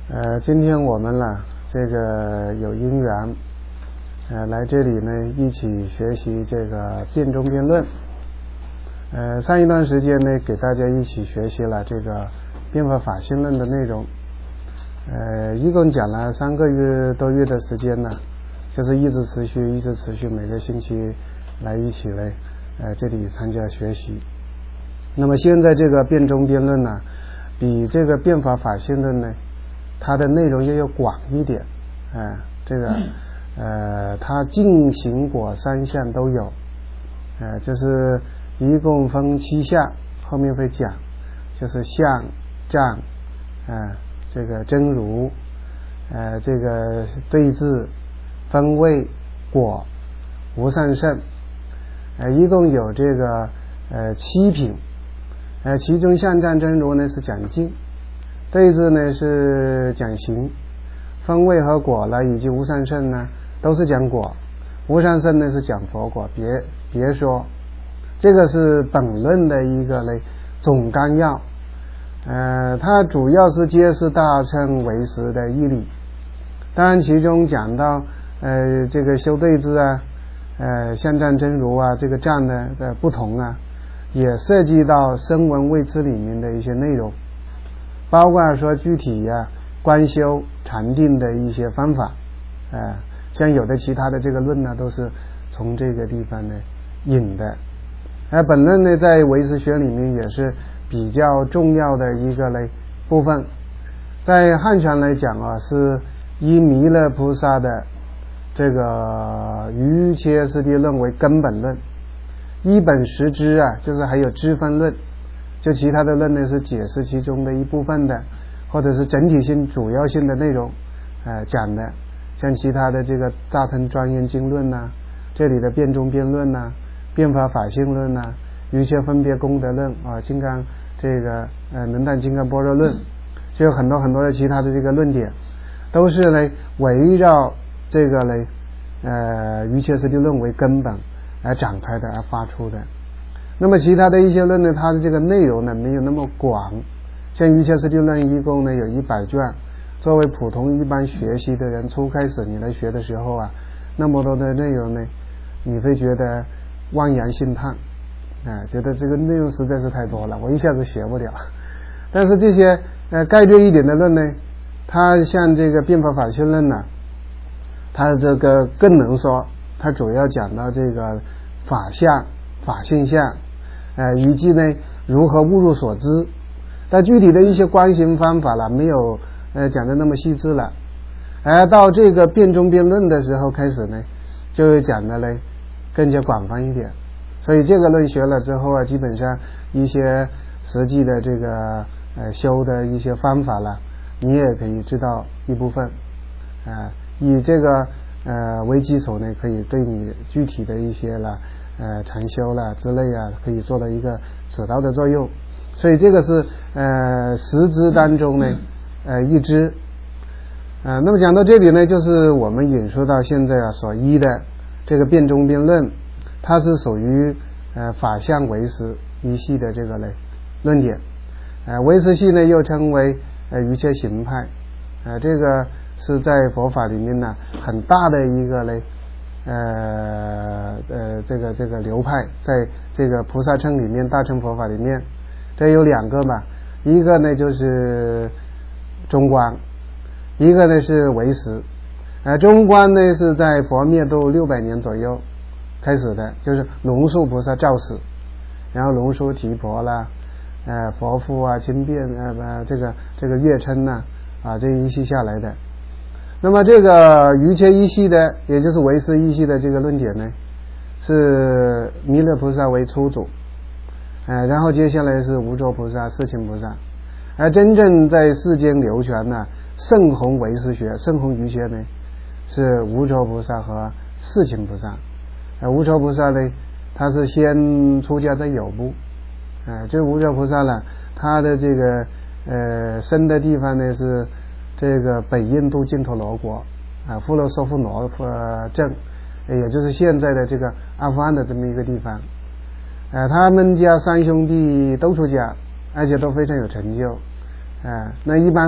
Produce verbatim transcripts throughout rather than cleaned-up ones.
呃，今天我们呢，这个有因缘，呃，来这里呢，一起学习这个辩中辩论。呃，上一段时间呢，给大家一起学习了这个辩法法性论的内容。呃，一共讲了三个月多月的时间呢，就是一直持续，一直持续，每个星期来一起来，呃，这里参加学习。那么现在这个辩中辩论呢，比这个辩法法性论呢，它的内容又要广一点，呃，这个呃，它尽行果三项都有，呃，就是一共分七项，后面会讲，就是相、障，呃，这个真如，呃，这个对治、分位、果、无上胜，呃，一共有这个呃七品，呃，其中相、障、真如呢是讲尽。对治呢是讲行，分位和果了以及无上胜呢都是讲果，无上胜呢是讲佛果，别别说，这个是本论的一个类总纲要，呃，它主要是揭示大乘唯识的义理，当然其中讲到呃这个修对治啊，呃相障真如啊，这个障的的不同啊，也涉及到声闻位次里面的一些内容。包括说具体呀、啊、观修禅定的一些方法，呃，像有的其他的这个论呢，都是从这个地方呢引的。而本论呢，在唯识学里面也是比较重要的一个类部分。在汉传来讲啊，是以弥勒菩萨的这个瑜伽师地论为根本论，一本实支啊，就是还有支分论。就其他的论呢是解释其中的一部分的，或者是整体性主要性的内容呃讲的，像其他的这个大乘庄严经论呐、啊，这里的辩中辩论呐、啊，辩法法性论呐、啊，瑜伽分别功德论啊，金刚这个呃能断金刚般若论，就有很多很多的其他的这个论点，都是呢围绕这个呢呃瑜伽师地论为根本而展开的而发出的。那么其他的一些论呢，它的这个内容呢没有那么广，像瑜伽师地论一共呢有一百卷，作为普通一般学习的人，初开始你来学的时候啊，那么多的内容呢，你会觉得望洋兴叹，啊、呃，觉得这个内容实在是太多了，我一下子学不了。但是这些呃概略一点的论呢，它像这个辩法法性论呢，它这个更能说，它主要讲到这个法相、法性相。呃，以及呢如何悟入所知，但具体的一些观行方法了，没有呃讲的那么细致了。而到这个辩中辩论的时候开始呢，就讲的呢更加广泛一点。所以这个论学了之后啊，基本上一些实际的这个呃修的一些方法了，你也可以知道一部分。啊、呃，以这个呃为基础呢，可以对你具体的一些了。呃，禅修啦之类啊，可以做到一个指导的作用，所以这个是呃十支当中呢，呃一支，呃，那么讲到这里呢，就是我们引述到现在啊所依的这个辩中辩论，它是属于呃法相唯识一系的这个呢论点，呃唯识系呢又称为呃瑜伽行派，呃这个是在佛法里面呢很大的一个呢。呃呃，这个这个流派，在这个菩萨乘里面，大乘佛法里面，这有两个嘛，一个呢就是中观，一个呢是唯识。呃，中观呢是在佛灭度六百年左右开始的，就是龙树菩萨造始，然后龙树提婆啦，呃佛父啊亲变呃这个这个乐称呐啊这一系下来的。那么这个瑜伽一系的，也就是唯识一系的这个论点呢，是弥勒菩萨为初祖，呃，然后接下来是无着菩萨、世亲菩萨，而真正在世间流传呢，圣弘唯识学、圣弘瑜伽呢，是无着菩萨和世亲菩萨。呃，无着菩萨呢，他是先出家在有部，呃，这无着菩萨呢，他的这个呃生的地方呢是。这个北印度净陀罗国啊，富罗娑夫罗呃镇，也就是现在的这个阿富汗的这么一个地方。呃，他们家三兄弟都出家，而且都非常有成就。呃，那一般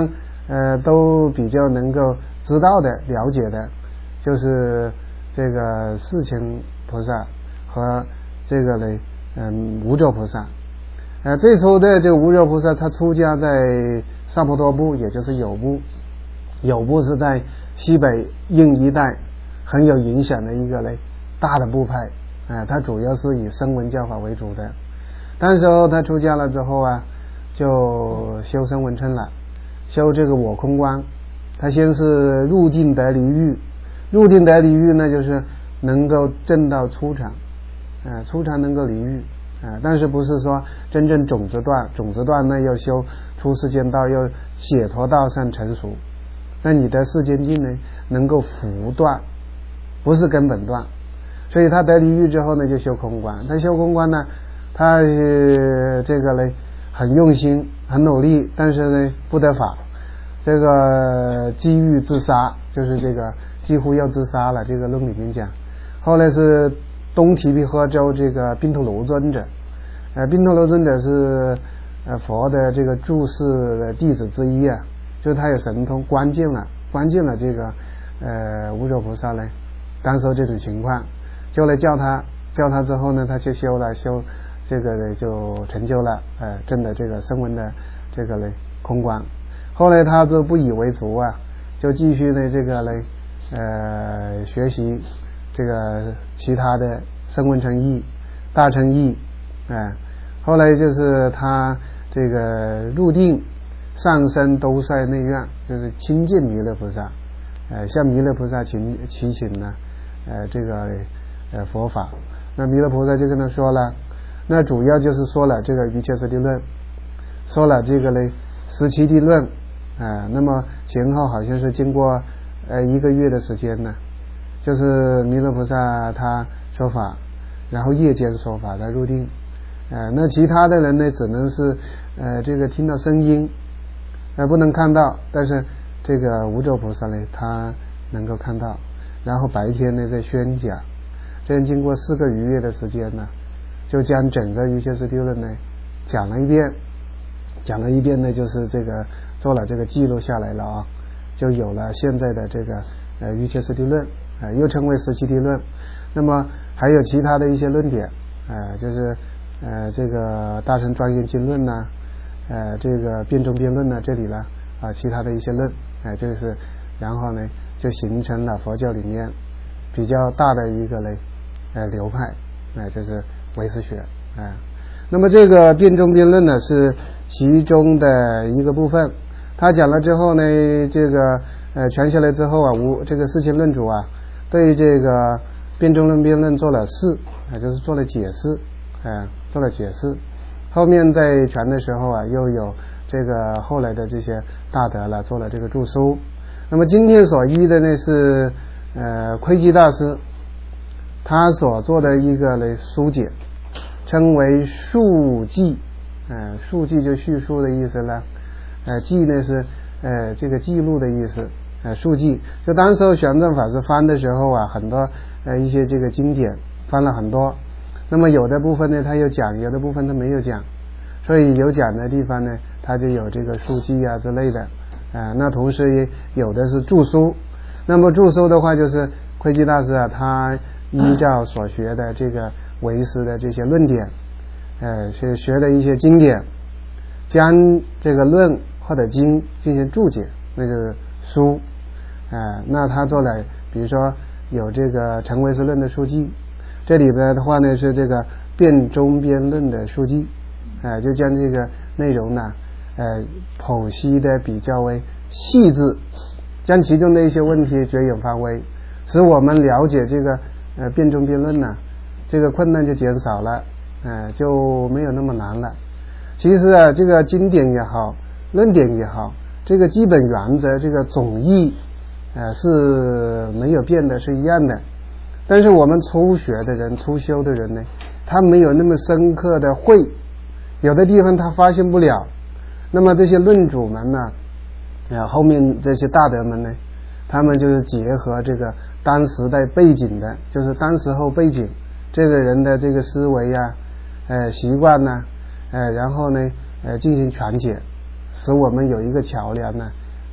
呃都比较能够知道的了解的，就是这个世亲菩萨和这个呢嗯无著菩萨。呃最初的这个无著菩萨他出家在萨婆多部，也就是有部，有部是在西北印一带很有影响的一个呢大的部派，呃他主要是以声闻教法为主的。但是他出家了之后啊，就修声闻乘了，修这个我空观。他先是入定得离欲，入定得离欲呢，就是能够证到初禅，呃，初禅能够离欲，呃，但是不是说真正种子断，种子断呢要修出世间道，要解脱道上成熟。那你的世间境呢，能够伏断，不是根本断。所以他得离欲之后呢，就修空观。他修空观呢，他、呃、这个呢很用心很努力，但是呢不得法，这个机遇自杀，就是这个几乎要自杀了。这个论里面讲，后来是东提毗诃州这个宾陀罗尊者，呃宾陀罗尊者是呃佛的这个住世的弟子之一啊，就是他有神通，关键了关键了这个呃无著菩萨呢当时这种情况，就来叫他叫他之后呢，他去修了修这个呢就成就了，呃证的这个声闻的这个呢空观。后来他都不以为足啊，就继续呢这个呢呃学习这个其他的声闻乘义大乘义，哎、呃，后来就是他这个入定上升兜率内院，就是亲近弥勒菩萨，呃向弥勒菩萨请祈请呢呃这个呃佛法。那弥勒菩萨就跟他说了，那主要就是说了这个瑜伽师地论，说了这个呢十七地论，啊、呃，那么前后好像是经过呃一个月的时间呢，就是弥勒菩萨他说法，然后夜间说法他入定，呃，那其他的人呢只能是呃这个听到声音，呃不能看到，但是这个无著菩萨呢他能够看到，然后白天呢在宣讲。这样经过四个余月的时间呢，就将整个瑜伽师地论呢讲了一遍，讲了一遍呢就是这个做了这个记录下来了啊，就有了现在的这个呃瑜伽师地论，呃又称为十七地论。那么还有其他的一些论点，呃就是呃这个大乘庄严经论呐，呃这个辩中辩论呐，这里呢啊其他的一些论，哎、呃、这个是，然后呢就形成了佛教里面比较大的一个呢呃流派，哎、呃、就是唯识学，哎、呃。那么这个辩中辩论呢是其中的一个部分。他讲了之后呢，这个呃传下来之后啊，无这个世亲论主啊，对这个辩中论辩论做了释，啊、呃、就是做了解释，啊、呃、做了解释。后面在传的时候啊，又有这个后来的这些大德了做了这个注疏。那么今天所依的呢是呃窥基大师他所做的一个呢疏解，称为述记，呃述记就叙述的意思了，呃记呢是呃这个记录的意思，呃述记就当时候玄奘法师翻的时候啊，很多呃一些这个经典翻了很多，那么有的部分呢他有讲，有的部分他没有讲，所以有讲的地方呢他就有这个述记啊之类的，呃那同时也有的是注疏。那么注疏的话就是窥基大师啊，他依照所学的这个唯识的这些论点，呃学学的一些经典，将这个论或者经进行注解，那就是书，呃那他做了比如说有这个成唯识论的书记，这里边的话呢是这个辩中辩论的书记，呃就将这个内容呢呃剖析的比较为细致，将其中的一些问题绝影发微，使我们了解这个呃辩中辩论呢，这个困难就减少了，呃就没有那么难了。其实啊，这个经典也好，论点也好，这个基本原则，这个总义呃是没有变的，是一样的。但是我们初学的人、初修的人呢，他没有那么深刻的会，有的地方他发现不了。那么这些论主们呢，啊后面这些大德们呢，他们就是结合这个当时代背景的，就是当时候背景这个人的这个思维啊，呃习惯呢。呃，然后呢，呃，进行传解，使我们有一个桥梁呢，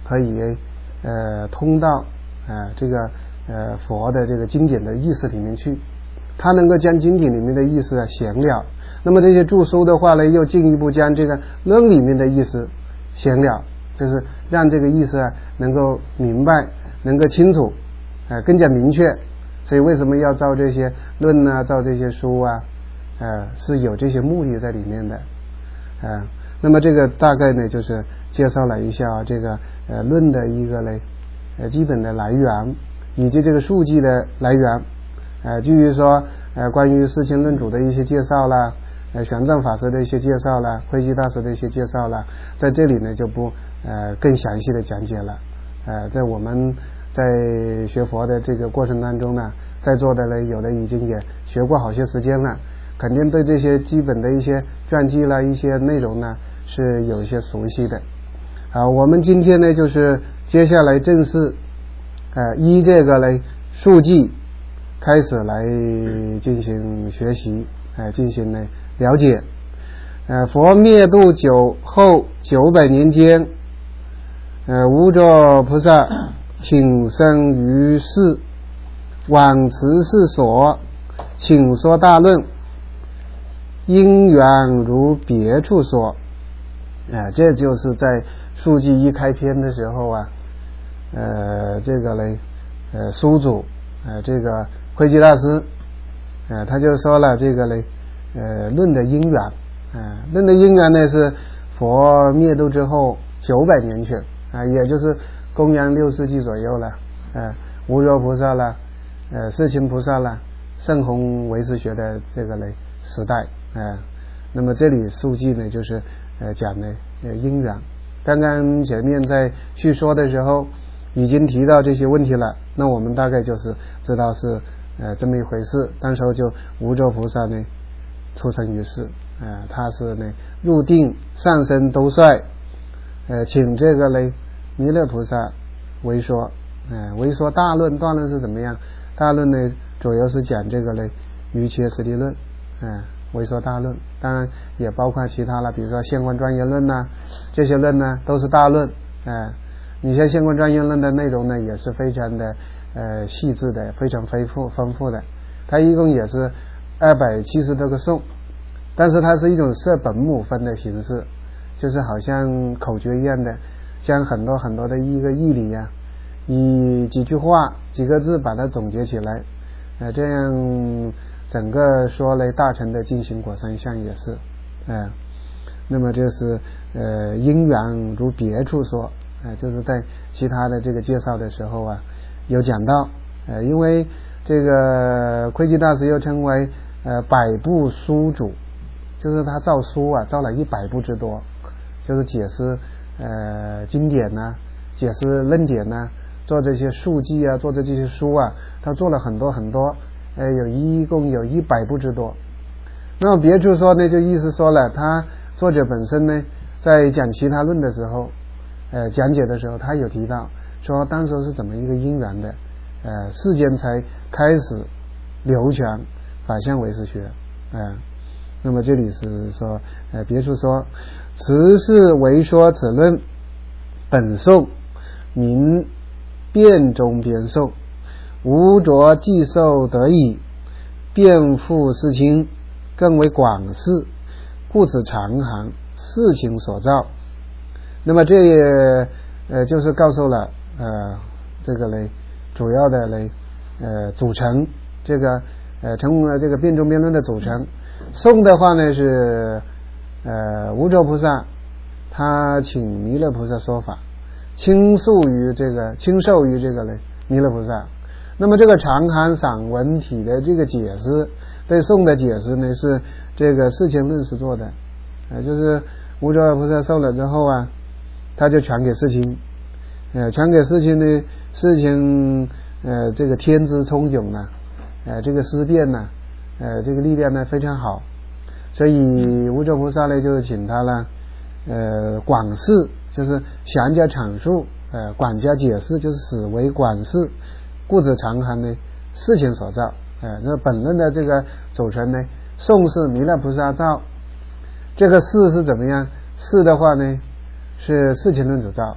可以呃通到呃这个呃佛的这个经典的意思里面去，他能够将经典里面的意思啊显了。那么这些注疏的话呢，又进一步将这个论里面的意思显了，就是让这个意思啊能够明白，能够清楚，呃更加明确。所以为什么要造这些论啊，造这些书啊，呃是有这些目的在里面的，呃那么这个大概呢就是介绍了一下这个呃论的一个嘞呃基本的来源，以及这个书籍的来源。呃至于说呃关于四清论主的一些介绍啦，呃玄奘法师的一些介绍啦，慧基大师的一些介绍啦，在这里呢就不呃更详细的讲解了。呃在我们在学佛的这个过程当中呢，在座的呢有的已经也学过好些时间了，肯定对这些基本的一些传记啦一些内容呢是有一些熟悉的。好，我们今天呢就是接下来正式呃依这个呢书记开始来进行学习，呃进行呢了解。呃佛灭度久后九百年间，呃无着菩萨请生于世，往慈氏所，请说大论，因缘如别处说。呃这就是在书记一开篇的时候啊，呃这个呢呃书主呃这个慧基大师呃他就说了这个呢呃论的因缘，呃论的因缘呢是佛灭度之后九百年前啊、呃，也就是公元六世纪左右了。呃无着菩萨了，呃世亲菩萨了，圣弘唯识学的这个呢时代。呃那么这里书记呢就是呃讲的呃因缘。刚刚前面在叙说的时候已经提到这些问题了，那我们大概就是知道是呃这么一回事。当时候就无着菩萨呢出生于世，呃他是呢入定上升兜率，呃请这个呢弥勒菩萨为说，呃为说大论。大论是怎么样？大论呢主要是讲这个呢瑜伽师地论，呃为说大论，当然也包括其他了，比如说现观庄严论呐，这些论呢都是大论。呃你像现观庄严论的内容呢也是非常的呃细致的，非常丰富丰富的，它一共也是二百七十多个颂，但是它是一种摄本母分的形式，就是好像口诀一样的，将很多很多的一个义理呀、啊，以几句话几个字把它总结起来，呃这样整个说来大乘的进行果三项也是，呃那么就是呃因缘如别处说，呃就是在其他的这个介绍的时候啊有讲到，呃因为这个慧基大师又称为呃百部书主，就是他造书啊造了一百部之多，就是解释呃经典呐、啊，解释论点呐、啊，做这些述记啊，做的这些书啊，他做了很多很多，呃有一共有一百部之多。那么别处说呢，就意思说了，他作者本身呢在讲其他论的时候，呃讲解的时候，他有提到说当时是怎么一个因缘的，呃世间才开始流传法相唯识学，呃那么这里是说呃别处说，此是为说此论本颂名辩中边颂，无着既受得以辩复世亲，更为广释，故此长行世亲所造。那么这也呃就是告诉了呃这个嘞主要的嘞呃组成，这个呃成呃这个辩中辩论的组成。颂的话呢是呃无着菩萨他请弥勒菩萨说法，倾诉于这个倾受于这个嘞弥勒菩萨。那么这个长行散文体的这个解释，对颂的解释呢是这个世亲论师做的，呃就是无着菩萨受了之后啊，他就传给世亲，呃传给世亲呢，世亲呃这个天资聪勇呢，呃这个思辨呢，呃这个力量呢非常好，所以无着菩萨呢就请他了呃广释，就是详加阐述，呃广加解释，就是始为广释，故此长行呢世亲所造。呃那本论的这个组成呢，颂是弥勒菩萨造，这个释是怎么样？释的话呢是世亲论主造，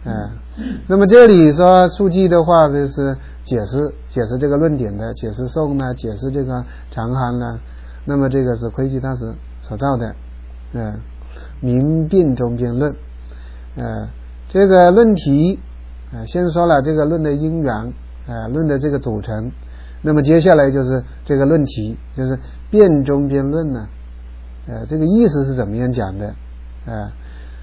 嗯、呃，那么这里说述记的话，就是解释解释这个论点的，解释颂呢，解释这个长酣呢。那么这个是窥基大师所造的，嗯、呃，明辩中辩论，呃，这个论题，呃，先说了这个论的因缘，呃，论的这个组成。那么接下来就是这个论题，就是辩中辩论呢，呃，这个意思是怎么样讲的？呃，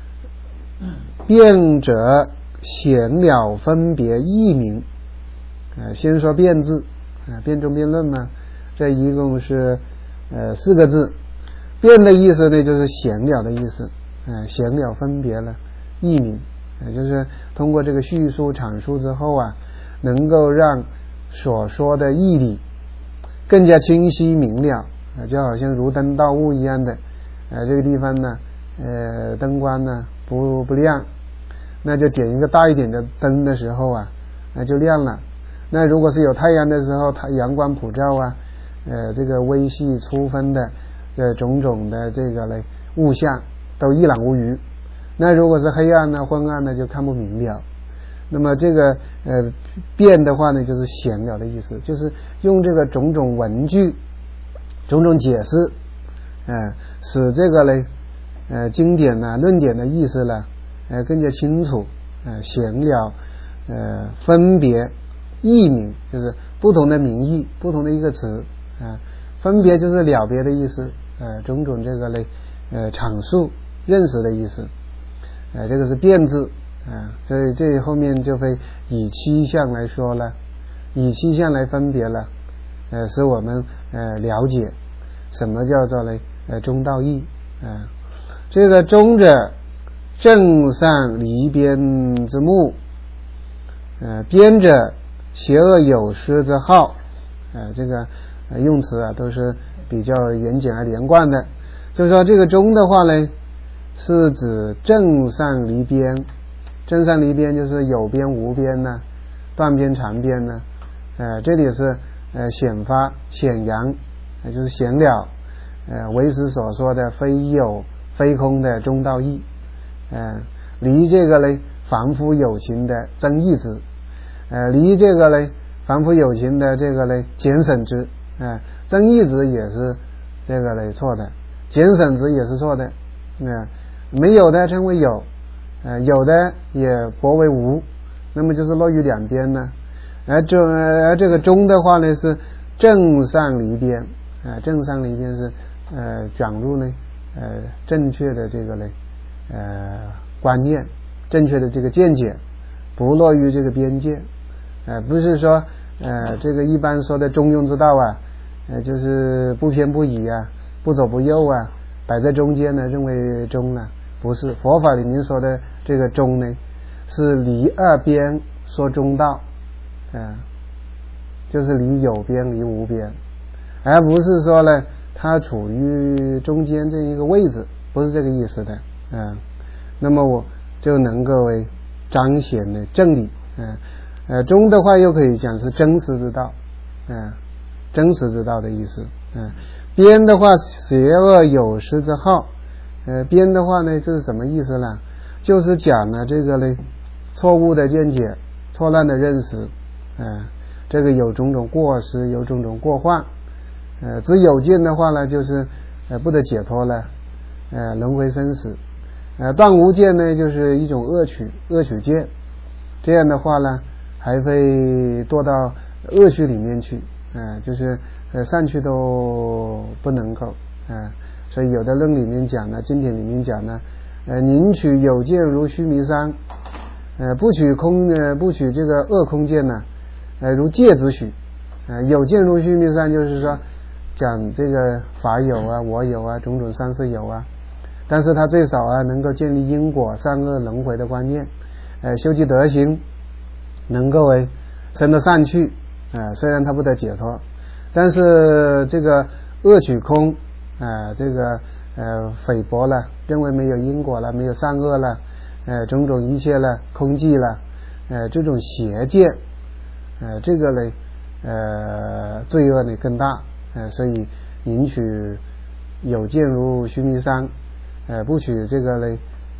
辩者显了分别义名，呃，先说辩字，呃，辩中辩论嘛，这一共是呃四个字。辩的意思呢，就是显了的意思，呃，显了分别了义名，呃，就是通过这个叙述阐述之后啊，能够让所说的义理更加清晰明了，呃，就好像如灯到物一样的，呃，这个地方呢，呃，灯光呢不不亮，那就点一个大一点的灯的时候啊，那就亮了。那如果是有太阳的时候，它阳光普照啊，呃，这个微细粗分的呃种种的这个嘞物象都一览无余。那如果是黑暗呢、昏暗呢，就看不明了。那么这个呃辩的话呢，就是显了的意思，就是用这个种种文句、种种解释，呃，使这个嘞呃经典呢、论点的意思呢，呃更加清楚，呃显了，呃分别义名，就是不同的名义、不同的一个词，啊、呃，分别就是了别的意思，呃种种这个嘞呃阐述、认识的意思，呃这个是辩字。啊，所以这后面就会以七项来说了，以七项来分别了，呃，使我们呃了解什么叫做呢呃中道义啊。这个中者，正善离边之目，呃，边者邪恶有失之好，呃，这个、呃、用词啊都是比较严谨而连贯的。就是说这个中的话呢，是指正善离边。正善离边就是有边无边呢，断边长边呢，呃，这里是呃显发显扬，呃，就是显了，呃，唯识所说的非有非空的中道义，呃，离这个呢凡夫有情的真义之，呃，离这个呢凡夫有情的这个呢简省之，呃，真义之也是这个呢错的，简省之也是错的，呃，没有的称为有。呃，有的也驳为无，那么就是落于两边呢。而这而这个中的话呢是正善离边，呃，正善离边是呃转入呢呃正确的这个呢呃观念，正确的这个见解，不落于这个边界，呃，不是说呃这个一般说的中庸之道啊，呃就是不偏不倚啊，不左不右啊，摆在中间呢，认为中了。不是，佛法里面说的这个中呢，是离二边说中道，呃，就是离有边离无边，而不是说呢它处于中间这一个位置，不是这个意思的，嗯、呃，那么我就能够为彰显的正理，嗯、呃，呃，中的话又可以讲是真实之道，嗯、呃，真实之道的意思，嗯、呃，边的话邪恶有失之好。呃，边的话呢，这是什么意思呢？就是讲了这个呢，错误的见解、错乱的认识，呃，这个有种种过失，有种种过患，呃，只有见的话呢，就是呃不得解脱了，呃，轮回生死，呃，断无见呢，就是一种恶取，恶取见，这样的话呢，还会堕到恶趣里面去，呃，就是呃上去都不能够，呃。所以有的论里面讲呢，经典里面讲呢，呃，宁取有见如须弥山，呃，不取空呃，不取这个恶空见呢，呃，如芥子许，呃，有见如须弥山，就是说讲这个法有啊，我有啊，种种三世有啊，但是他最少啊能够建立因果善恶轮回的观念，呃，修其德行，能够为升得上去，呃，虽然他不得解脱，但是这个恶取空。啊、呃，这个呃菲薄了，认为没有因果了，没有善恶了，呃，种种一切了，空寂了，呃，这种邪见，呃，这个呢，呃，罪恶呢更大，呃，所以宁取有见如须弥山，呃，不取这个呢，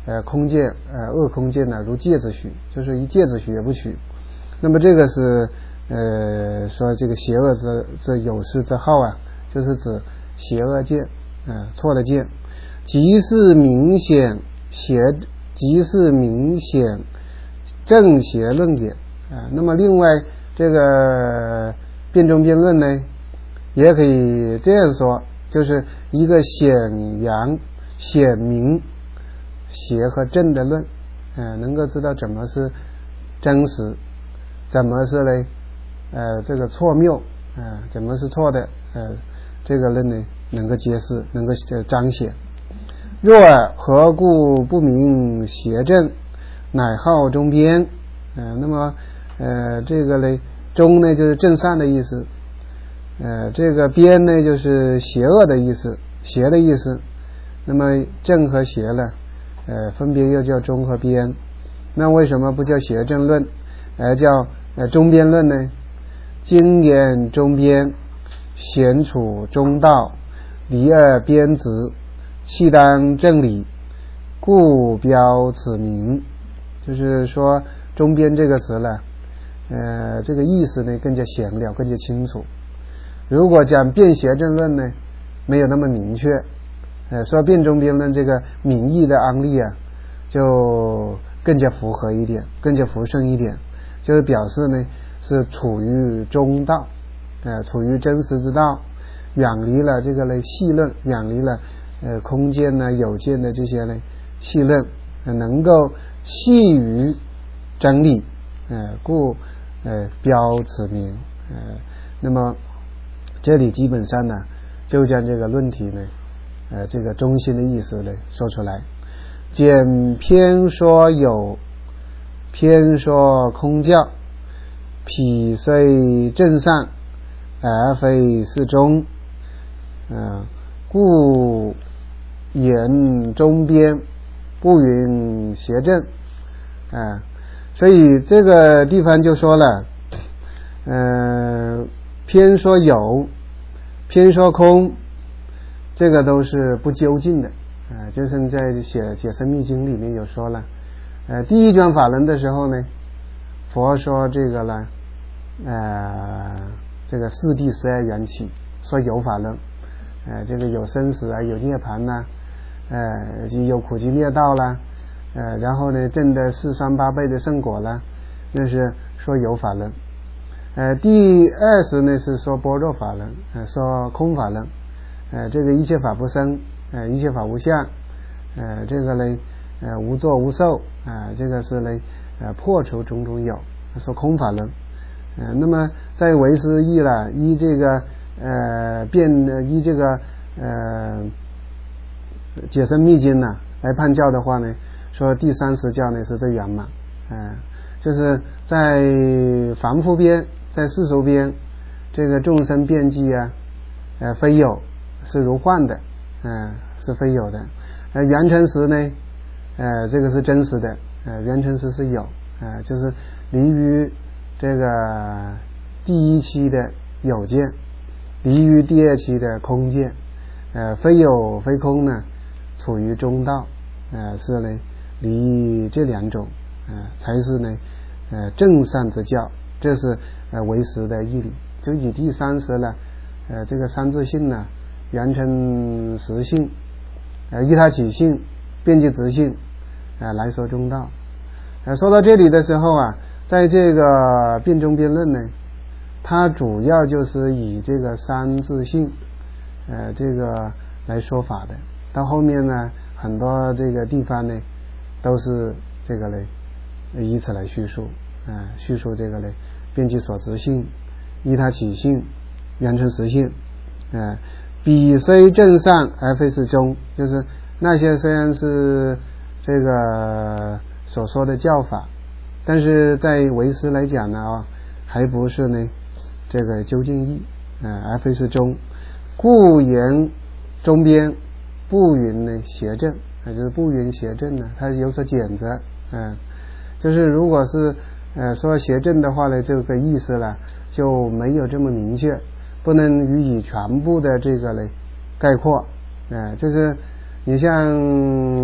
呃空见呃恶空见呢如芥子许，就是一芥子许也不取。那么这个是呃说这个邪恶之这有失之好啊，就是指邪恶见，呃错的见，即是明显邪，即是明显正邪论也啊。那么另外这个辩证辩论呢，也可以这样说，就是一个显扬显明邪和正的论，呃能够知道怎么是真实，怎么是呢呃这个错谬，呃怎么是错的，呃这个论呢能够揭示，能够彰显。若何故不明邪正，乃号中边。呃那么呃这个呢中呢就是正善的意思，呃这个边呢就是邪恶的意思，邪的意思。那么正和邪呢呃分别又叫中和边，那为什么不叫邪正论而叫呃中边论呢？经言中边，贤处中道，离而边直，契当正理，故标此名。就是说中边这个词呢呃这个意思呢更加显了，更加清楚。如果讲辩邪正论呢没有那么明确，呃说辩中边论这个名义的安立啊就更加符合一点，更加符顺一点，就是表示呢是处于中道，呃处于真实之道，远离了这个呢细论，远离了呃空间呢有见的这些呢细论，呃、能够契于真理，呃故呃标此名。呃那么这里基本上呢就将这个论题呢呃这个中心的意思呢说出来。简偏说有，偏说空教，彼虽正善而非是中，呃故言中边，不允邪正。啊、呃，所以这个地方就说了，呃，偏说有，偏说空，这个都是不究竟的。啊、呃，就是在写解深密经里面有说了，呃，第一转法轮的时候呢，佛说这个呢，呃，这个四谛十二缘起，说有法轮，呃，这个有生死啊，有涅槃呐、啊，呃，有苦集灭道啦，呃，然后呢，证的四双八倍的圣果啦，那是说有法轮。呃，第二十呢是说般若法轮，呃，说空法轮，呃，这个一切法不生。呃，一切法无相，呃，这个呢，呃，无作无受，啊、呃，这个是呢，呃，破除种种有，说空法轮。呃，那么在唯识义了，依这个呃变依这个呃解深密经呢来判教的话呢，说第三十教呢是最圆满，呃，就是在凡夫边，在世俗边，这个众生遍计啊，呃，非有，是如幻的。嗯、呃，是非有的。呃，缘成实呢，呃，这个是真实的。呃，缘成实是有，呃，就是离于这个第一期的有见，离于第二期的空见。呃，非有非空呢，处于中道。呃，是呢，离这两种，呃，才是呢，呃，正善之教。这是呃唯识的义理。就以第三十呢，呃，这个三自性呢。缘成实性，呃，依他起性，遍计直性，呃，来说中道。呃，说到这里的时候啊，在这个辩中辩论呢，它主要就是以这个三自性，呃，这个来说法的。到后面呢，很多这个地方呢，都是这个呢，以此来叙述，啊、呃，叙述这个呢，遍计所执性，依他起性，缘成实性，呃。彼虽正善而非是中，就是那些虽然是这个所说的教法，但是在唯识来讲呢啊，还不是呢这个究竟义，呃，而非是中，故言中边，不允呢邪正，也就是不允邪正呢，它有所减则，嗯、呃，就是如果是呃说邪正的话呢，这个意思呢就没有这么明确。不能予以全部的这个嘞概括，呃，就是你像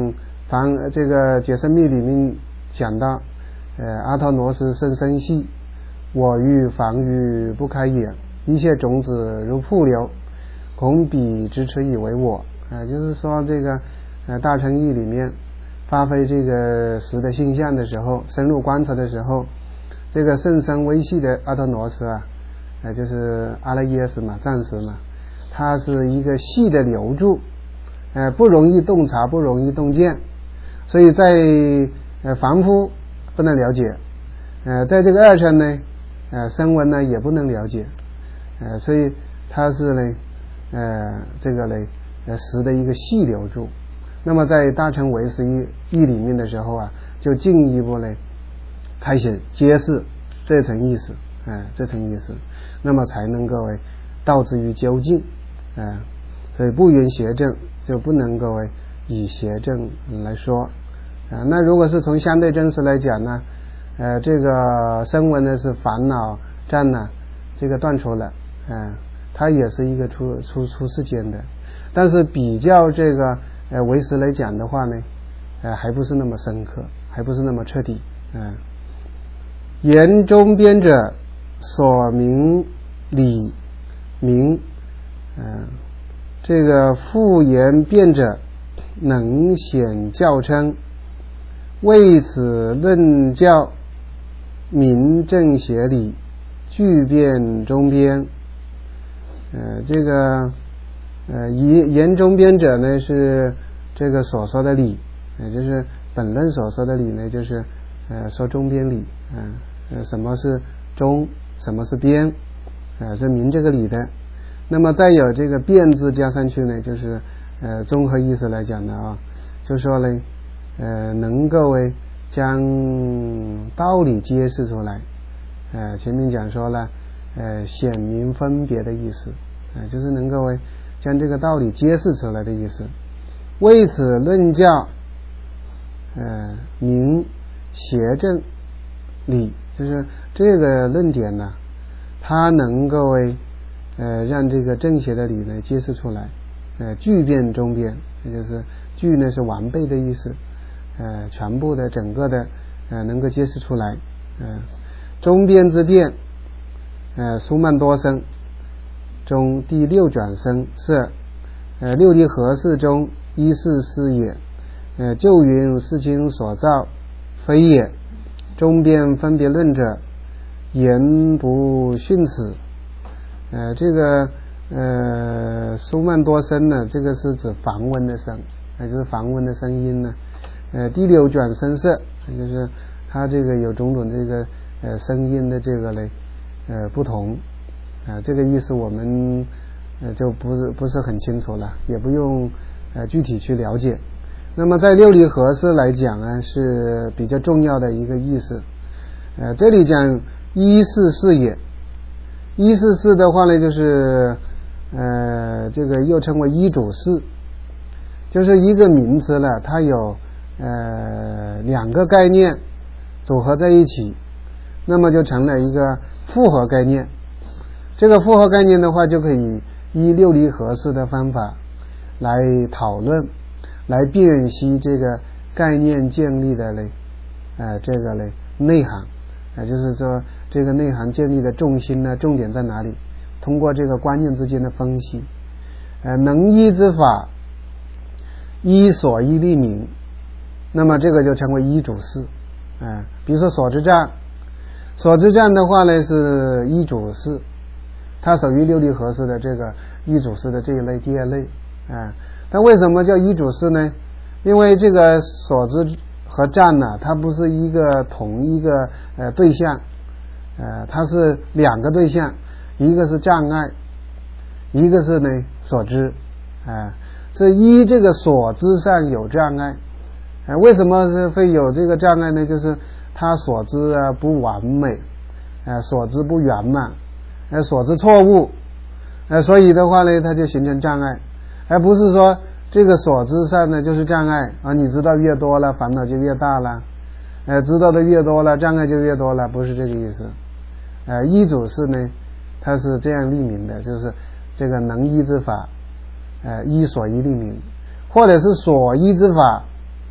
防这个解深密里面讲到，呃，阿陀罗斯甚深细，我欲防御不开眼，一切种子如瀑流，恐彼支持以为我。啊、呃，就是说这个呃大乘义里面发挥这个实的性相的时候，深入观察的时候，这个甚深微细的阿陀罗斯啊，呃，就是阿赖耶识嘛，暂时嘛，它是一个细的流注，呃，不容易洞察，不容易洞见，所以在呃凡夫不能了解，呃，在这个二乘呢，呃，声闻呢也不能了解，呃，所以它是呢，呃，这个呢，呃，实的一个细流注。那么在大乘唯识义义里面的时候啊，就进一步呢，开始揭示这层意思，哎、呃，这层意思，那么才能够为导致于究竟，啊、呃，所以不云邪正就不能够为以邪正来说，啊、呃，那如果是从相对真实来讲呢，呃，这个声闻呢是烦恼障呢，这个断除了，嗯、呃，它也是一个出出出世间的，但是比较这个呃唯识来讲的话呢，呃，还不是那么深刻，还不是那么彻底，嗯、呃。言中边者所明理明，嗯、呃，这个复言辩者能显教称，为此论教明正邪理，具辩中边。呃，这个呃言言中边者呢是这个所说的理，也就是本论所说的理呢，就是呃说中边理，嗯、呃，什么是中，什么是边，呃，是明这个理的。那么再有这个辩字加上去呢，就是呃综合意思来讲的啊，就说呢，呃，能够为将道理揭示出来，呃，前面讲说了，呃，显明分别的意思，呃，就是能够为将这个道理揭示出来的意思。为此论教，呃，明邪正理，就是这个论点呢，它能够为呃让这个正邪的理呢揭示出来，呃，具辩中辩，也就是具呢是完备的意思，呃，全部的整个的呃能够揭示出来，呃，中辩之辩，呃，苏曼多生中第六转生是呃六离合释中一事是也，呃，就云世亲所造非也。中辩分别论者言不逊此，呃，这个呃苏曼多声呢，这个是指梵文的声，也就是梵文的声音呢。呃，第六转声色，就是它这个有种种这个呃声音的这个嘞呃不同，啊、呃，这个意思我们呃就不是不是很清楚了，也不用呃具体去了解。那么在六离合释来讲呢，是比较重要的一个意思。呃，这里讲一事是也，一事是的话呢，就是呃这个又称为一主事，就是一个名词呢，它有呃两个概念组合在一起，那么就成了一个复合概念。这个复合概念的话，就可以依六离合释的方法来讨论，来辨析这个概念建立的嘞，呃，这个嘞内涵，啊、呃，就是说这个内涵建立的重心呢，重点在哪里？通过这个观念之间的分析，呃，能依之法，依所依立名，那么这个就成为依主事，啊、呃，比如说所知障，所知障的话呢是依主事，它属于六离合释的这个依主事的这一类第二类，啊、呃。但为什么叫依主事呢？因为这个所知和障呢，它不是一个同一个呃对象，呃，它是两个对象，一个是障碍，一个是呢所知，啊、呃，是依这个所知上有障碍，呃，为什么是会有这个障碍呢？就是它所知啊不完美，呃，所知不圆满，呃，所知错误，呃，所以的话呢，它就形成障碍。而不是说这个所知上呢就是障碍啊，你知道越多了，烦恼就越大了，呃，知道的越多了，障碍就越多了，不是这个意思。呃，依主事呢，它是这样立名的，就是这个能依之法，呃，依所依立名，或者是所依之法，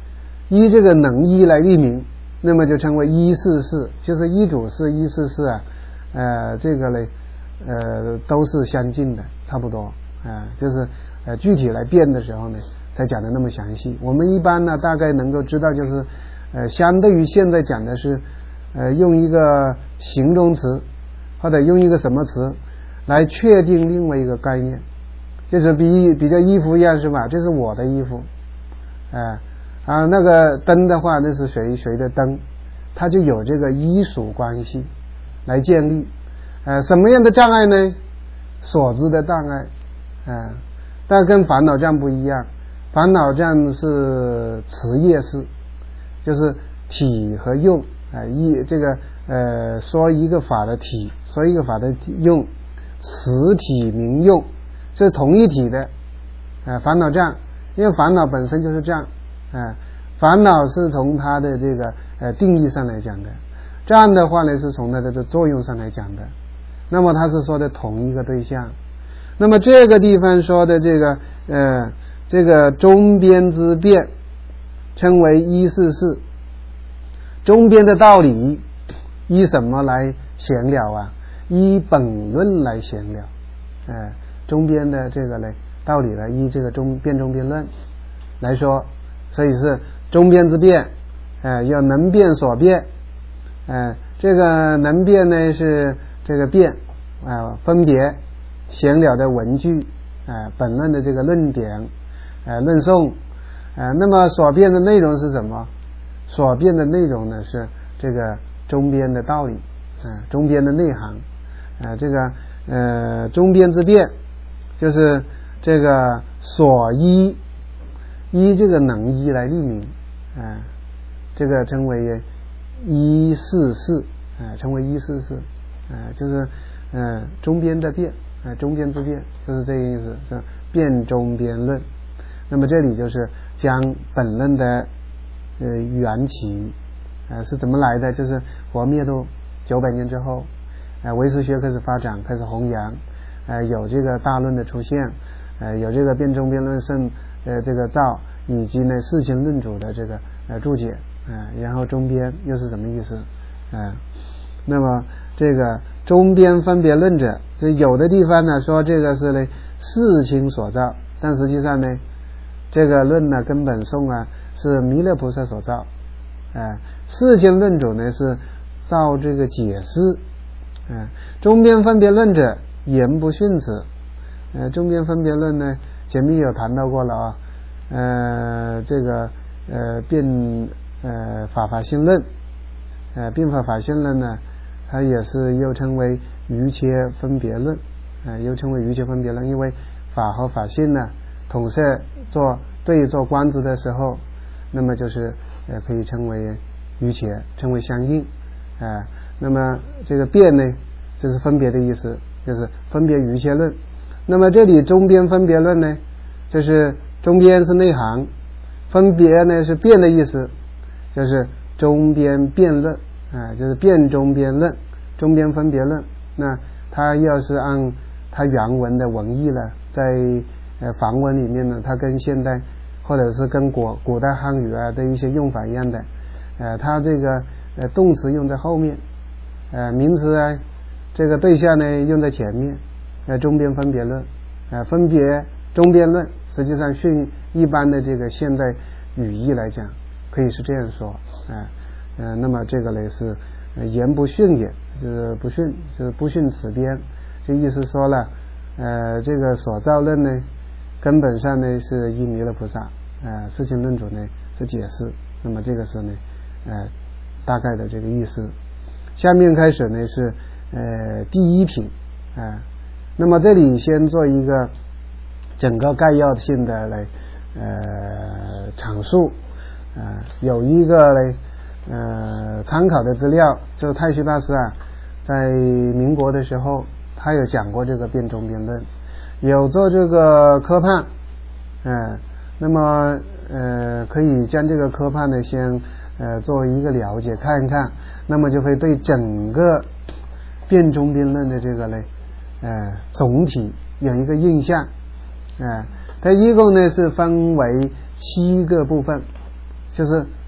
依这个能一来立名，那么就称为一四四，就是一主事一四四啊，呃，这个呢，呃，都是相近的，差不多啊、呃，就是呃具体来变的时候呢，才讲的那么详细。我们一般呢，大概能够知道，就是呃，相对于现在讲的是，呃，用一个形容词或者用一个什么词来确定另外一个概念，就是比比较衣服一样是吧？这是我的衣服，哎、呃、啊，那个灯的话，那是谁谁的灯，它就有这个依属关系来建立。呃，什么样的障碍呢？所知的障碍，呃，但跟烦恼障不一样。烦恼障是词业式，就是体和用啊、呃，一这个呃说一个法的体，说一个法的用，词体名用，这是同一体的啊、呃。烦恼障，因为烦恼本身就是障啊、呃，烦恼是从它的这个呃定义上来讲的，障的话呢是从它的这作用上来讲的。那么它是说的同一个对象。那么这个地方说的这个呃这个中边之辩称为一四四，中边的道理依什么来闲聊啊？依本论来闲聊。呃中边的这个呢道理呢依这个中辩中辩论来说，所以是中边之辩，呃要能辩所辩，呃这个能辩呢是这个辩啊、呃，分别闲聊的文句啊、呃，本论的这个论点，呃，论颂，呃，那么所辩的内容是什么？所辩的内容呢是这个中边的道理，啊、呃，中边的内涵，啊、呃，这个呃中边之辩，就是这个所依依这个能依来立名，啊、呃，这个称为一四四，啊、呃，称为一四四。呃，就是呃中边的辩，呃中边之辩，就是这个意思，是辩中边论。那么这里就是将本论的呃缘起，呃是怎么来的？就是佛灭度九百年之后，呃唯识学开始发展，开始弘扬，呃有这个大论的出现，呃有这个辩中边论圣呃这个造，以及呢四经论主的这个呃注解，呃然后中边又是什么意思？呃那么这个中边分别论者，这有的地方呢说这个是呢世亲所造，但实际上呢这个论呢根本颂啊是弥勒菩萨所造，呃世亲论主呢是造这个解释，呃中边分别论者言不逊此，呃中边分别论呢前面有谈到过了啊，呃这个呃辩呃法华心论，呃辩法华心论呢它也是又称为余切分别论，呃又称为余切分别论，因为法和法性呢统摄做对做观之的时候，那么就是呃可以称为余切，称为相应，啊、呃、那么这个辩呢就是分别的意思，就是分别余切论。那么这里中边分别论呢，就是中边是内涵，分别呢是辩的意思，就是中边辩论啊、呃，就是辩中边论，中边分别论。那它要是按它原文的文义呢，在呃梵文里面呢，它跟现代或者是跟古古代汉语啊的一些用法一样的，呃，它这个呃动词用在后面，呃名词啊这个对象呢用在前面，呃中边分别论，呃分别中边论，实际上训一般的这个现代语义来讲，可以是这样说，啊、呃。呃，那么这个呢是呃言不逊也，就是不逊，就是不逊此边，这意思说了，呃，这个所造论呢，根本上呢是依弥勒菩萨，呃，世亲论主呢是解释，那么这个是呢，呃，大概的这个意思。下面开始呢是呃第一品，啊、呃，那么这里先做一个整个概要性的来呃阐述，啊、呃，有一个呢。呃，参考的资料，这个太虚大师啊，在民国的时候，他有讲过这个辩中辩论，有做这个科判，嗯、呃，那么呃，可以将这个科判呢先呃作为一个了解看一看，那么就会对整个辩中辩论的这个呢，呃，总体有一个印象，呃，它一共呢是分为七个部分，就是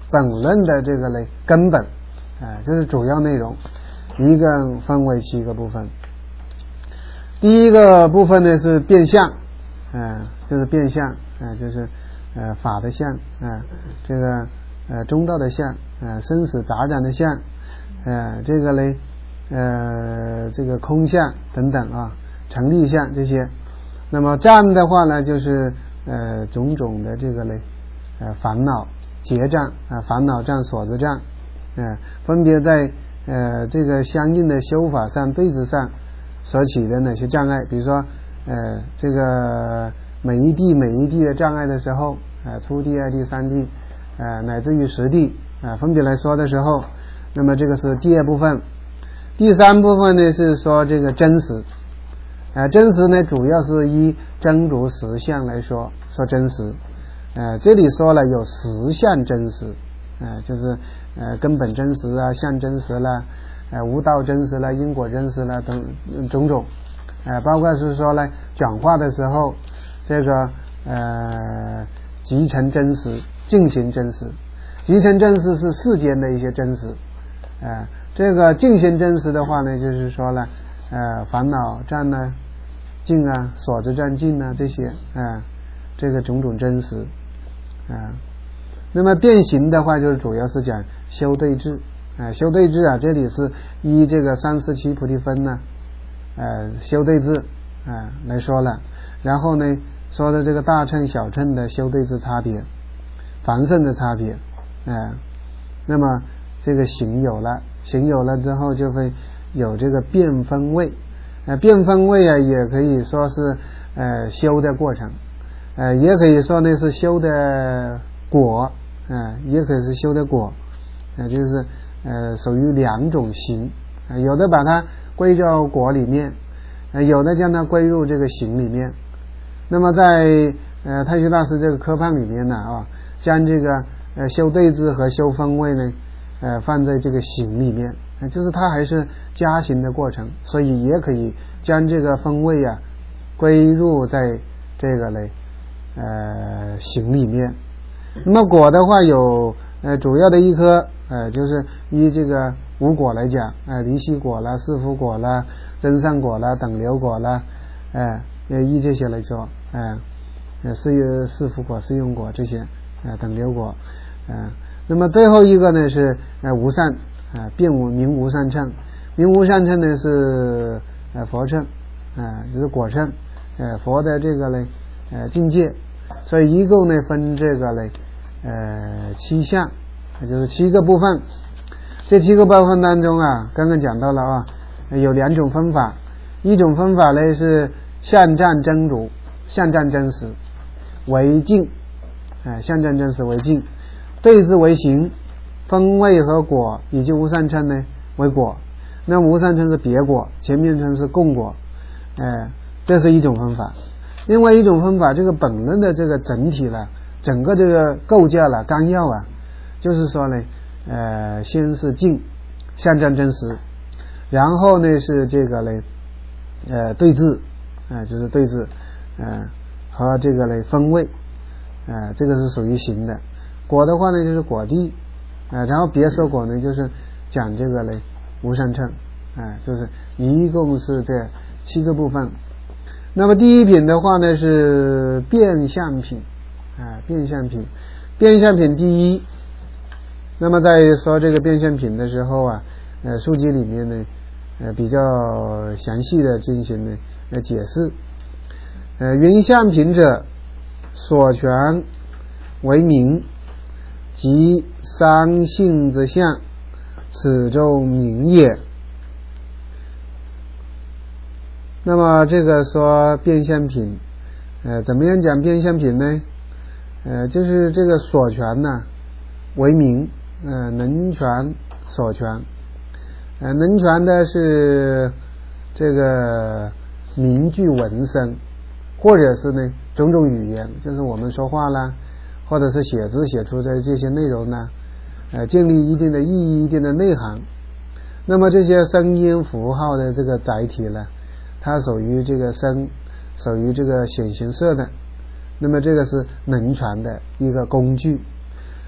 本论的这个嘞根本，啊，这是主要内容，一共分为七个部分。第一个部分呢是变相，啊，就是变相，啊，就是呃法的相，啊，这个呃中道的相，啊，生死杂染的相，呃，这个嘞呃这个空相等等啊，成立相这些。那么障的话呢，就是呃种种的这个嘞呃烦恼结障啊，烦恼障、所知障，呃，分别在呃这个相应的修法上、对治上所起的哪些障碍？比如说呃这个每一地每一地的障碍的时候，呃初地、二地、三地，呃乃至于十地啊、呃，分别来说的时候，那么这个是第二部分。第三部分呢是说这个真实。呃，真实呢，主要是依真如实相来说，说真实。呃，这里说了有实相真实，呃，就是呃根本真实啊，相真实啦，呃无道真实啦，因果真实啦等种种。呃，包括是说呢，讲话的时候，这个呃集成真实，进行真实。集成真实是世间的一些真实，呃，这个进行真实的话呢，就是说了。呃，烦恼障呢，境啊，所知障境啊，这些啊、呃，这个种种真实啊、呃。那么变形的话，就是主要是讲修对治啊、呃，修对治啊，这里是依这个三四七菩提分呢，呃，修对治啊、呃、来说了。然后呢，说的这个大乘小乘的修对治差别，凡圣的差别啊、呃。那么这个行有了，行有了之后就会。有这个变分位，呃，变分位啊，也可以说是呃修的过程，呃，也可以说呢是修的果，呃，也可以是修的果，呃，就是呃属于两种行，呃，有的把它归到果里面，呃，有的将它归入这个行里面。那么在呃太虚大师这个科判里面呢啊，将这个呃修对治和修分位呢，呃放在这个行里面。就是它还是加行的过程，所以也可以将这个分位啊归入在这个嘞呃行里面。那么果的话有呃主要的一颗呃就是依这个五果来讲，呃离息果啦、四福果啦、真善果啦、等流果啦，呃依这些来说，呃是四福果、四用果这些，呃等流果，呃那么最后一个呢是呃无善。啊，变无名无善乘，名无善乘呢是呃佛乘，啊，就是果乘，呃佛的这个嘞呃境界，所以一共呢分这个嘞呃七项，就是七个部分。这七个部分当中啊，刚刚讲到了啊，有两种分法，一种分法呢是相占真如，相占真实为境，啊、呃，相占真实为境，对治为行。分位和果以及无善乘呢为果，那么无善乘是别果，前面乘是共果，呃，这是一种分法。另外一种分法，这个本论的这个整体了，整个这个构架了纲要啊，就是说呢，呃，先是境，相占真实，然后呢是这个呢，呃，对治，啊、呃，就是对治，呃，和这个呢分位，啊、呃，这个是属于行的。果的话呢就是果地。啊、呃，然后别说果呢，就是讲这个嘞无善乘，啊、呃，就是一共是这七个部分。那么第一品的话呢是变相品，啊、呃，变相品，变相品第一。那么在说这个变相品的时候啊，呃，书籍里面呢，呃，比较详细的进行呢呃解释。呃，云相品者，所权为名。即三性之相，此中名也。那么这个说变相品，呃，怎么样讲变相品呢？呃，就是这个所权呢为名，呃，能权所权，呃，能权的是这个名句文声，或者是呢种种语言，就是我们说话啦。或者是写字写出的这些内容呢，呃，建立一定的意义、一定的内涵。那么这些声音符号的这个载体呢，它属于这个声，属于这个显形色的。那么这个是能传的一个工具。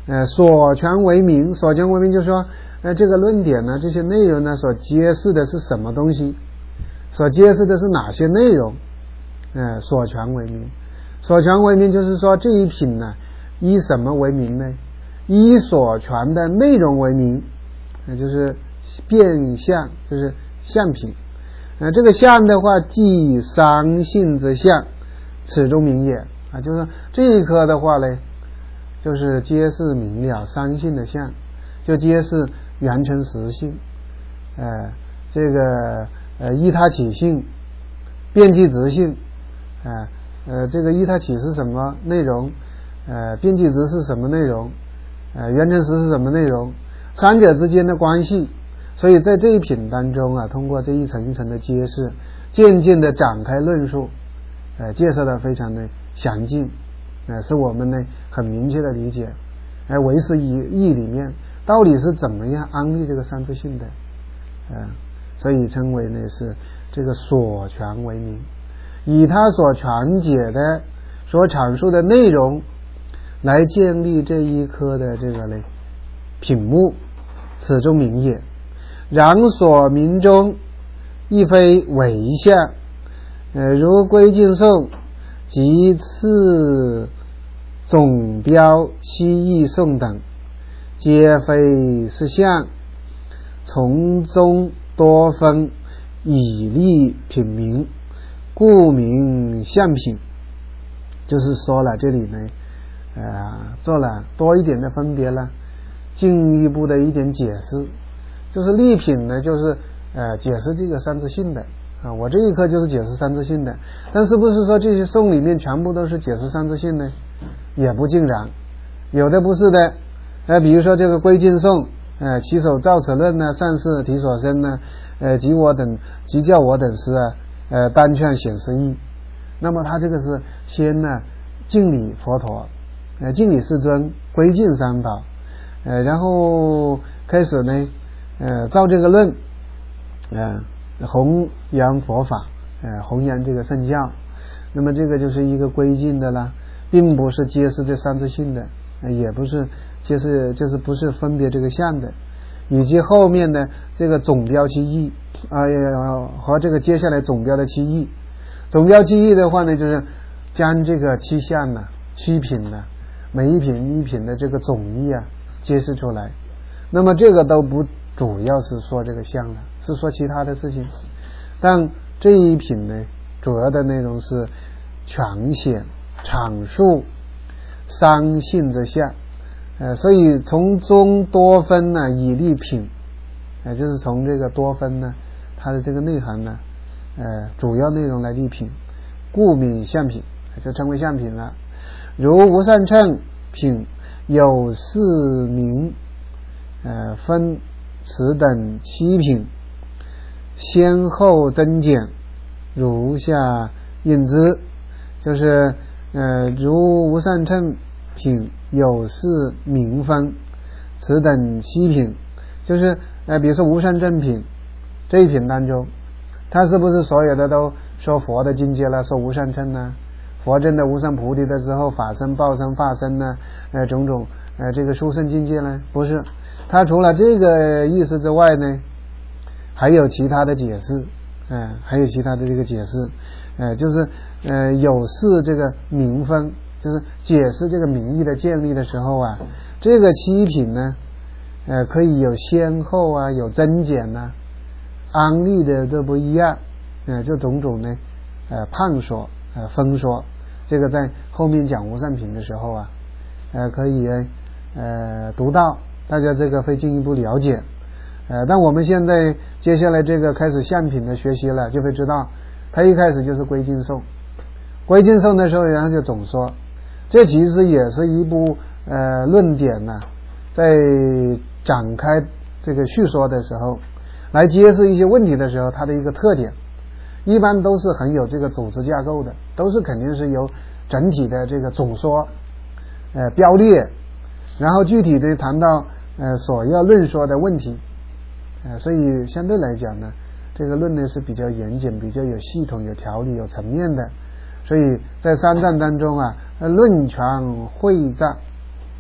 呃，所权为名，所权为名就是说，呃，这个论点呢，这些内容呢，所揭示的是什么东西，所揭示的是哪些内容，呃，所权为名，所权为名就是说这一品呢，以什么为名呢？以所权的内容为名，呃，就是变相，就是相品。呃，这个相的话，即三性之相，此中名也啊，就是这一科的话呢，就是揭示明了三性的相，就揭示缘成实性，呃，这个呃依他起性，变即直性，呃呃这个依他起是什么内容，呃变即直是什么内容，呃缘成实是什么内容，三者之间的关系。所以在这一品当中啊，通过这一层一层的揭示，渐渐的展开论述，呃，介绍的非常的详尽，呃，使我们呢很明确的理解，呃，唯识义义里面到底是怎么样安立这个三自性的，呃，所以称为呢是这个所权为名，以他所权解的所阐述的内容来建立这一科的这个呢品目，此中名也。然所名中亦非伪相，呃，如归尽颂及次总标七义颂等，皆非是相，从中多分以立品名，故名相品。就是说了这里呢，呃，做了多一点的分别了，进一步的一点解释。就是立品呢，就是呃解释这个三自性的啊，我这一课就是解释三自性的，但是不是说这些颂里面全部都是解释三自性呢？也不尽然，有的不是的，呃，比如说这个归尽颂，呃，其首造此论呢，善事体所生呢，呃，即我等即教我等师啊，呃，单劝显示义。那么他这个是先呢敬礼佛陀，呃，敬礼世尊，归尽三宝，呃，然后开始呢。呃，造这个论，呃，弘扬佛法，呃，弘扬这个圣教，那么这个就是一个归尽的啦，并不是揭示这三自性的，呃、也不是揭示，就是不是分别这个相的，以及后面的这个总标七义啊、呃，和这个接下来总标的七义，总标七义的话呢，就是将这个七相呢、七品呢，每一品一品的这个总义啊揭示出来，那么这个都不。主要是说这个相了，是说其他的事情，但这一品呢，主要的内容是全显阐述三性之相，呃，所以从中多分呢以立品，呃，就是从这个多分呢，它的这个内涵呢，呃，主要内容来立品，故名相品，就称为相品了。如无善称品有四名，呃，分。此等七品先后增减，如下印之，就是呃如无善称品有四名分，此等七品，就是呃比如说无善正品这一品当中，它是不是所有的都说佛的境界了，说无善称呢？佛真的无上菩提的时候，法身、报身、化身呢，呃种种呃这个殊胜境界呢？不是。它除了这个意思之外呢，还有其他的解释，呃，还有其他的这个解释，呃，就是呃有四这个名分，就是解释这个名义的建立的时候啊，这个七品呢，呃，可以有先后啊，有增减呐、啊，安立的都不一样，呃，这种种呢，呃，判说，呃，分说，这个在后面讲无上品的时候啊，呃，可以呃读到。大家这个会进一步了解，呃，但我们现在接下来这个开始相品的学习了，就会知道，他一开始就是归尽颂，归尽颂的时候，然后就总说，这其实也是一部呃论点呢、啊，在展开这个叙说的时候，来揭示一些问题的时候，它的一个特点，一般都是很有这个组织架构的，都是肯定是由整体的这个总说，呃标列，然后具体的谈到。呃，所要论说的问题，呃，所以相对来讲呢，这个论呢是比较严谨、比较有系统、有条理、有层面的。所以在三藏当中啊，论权会藏，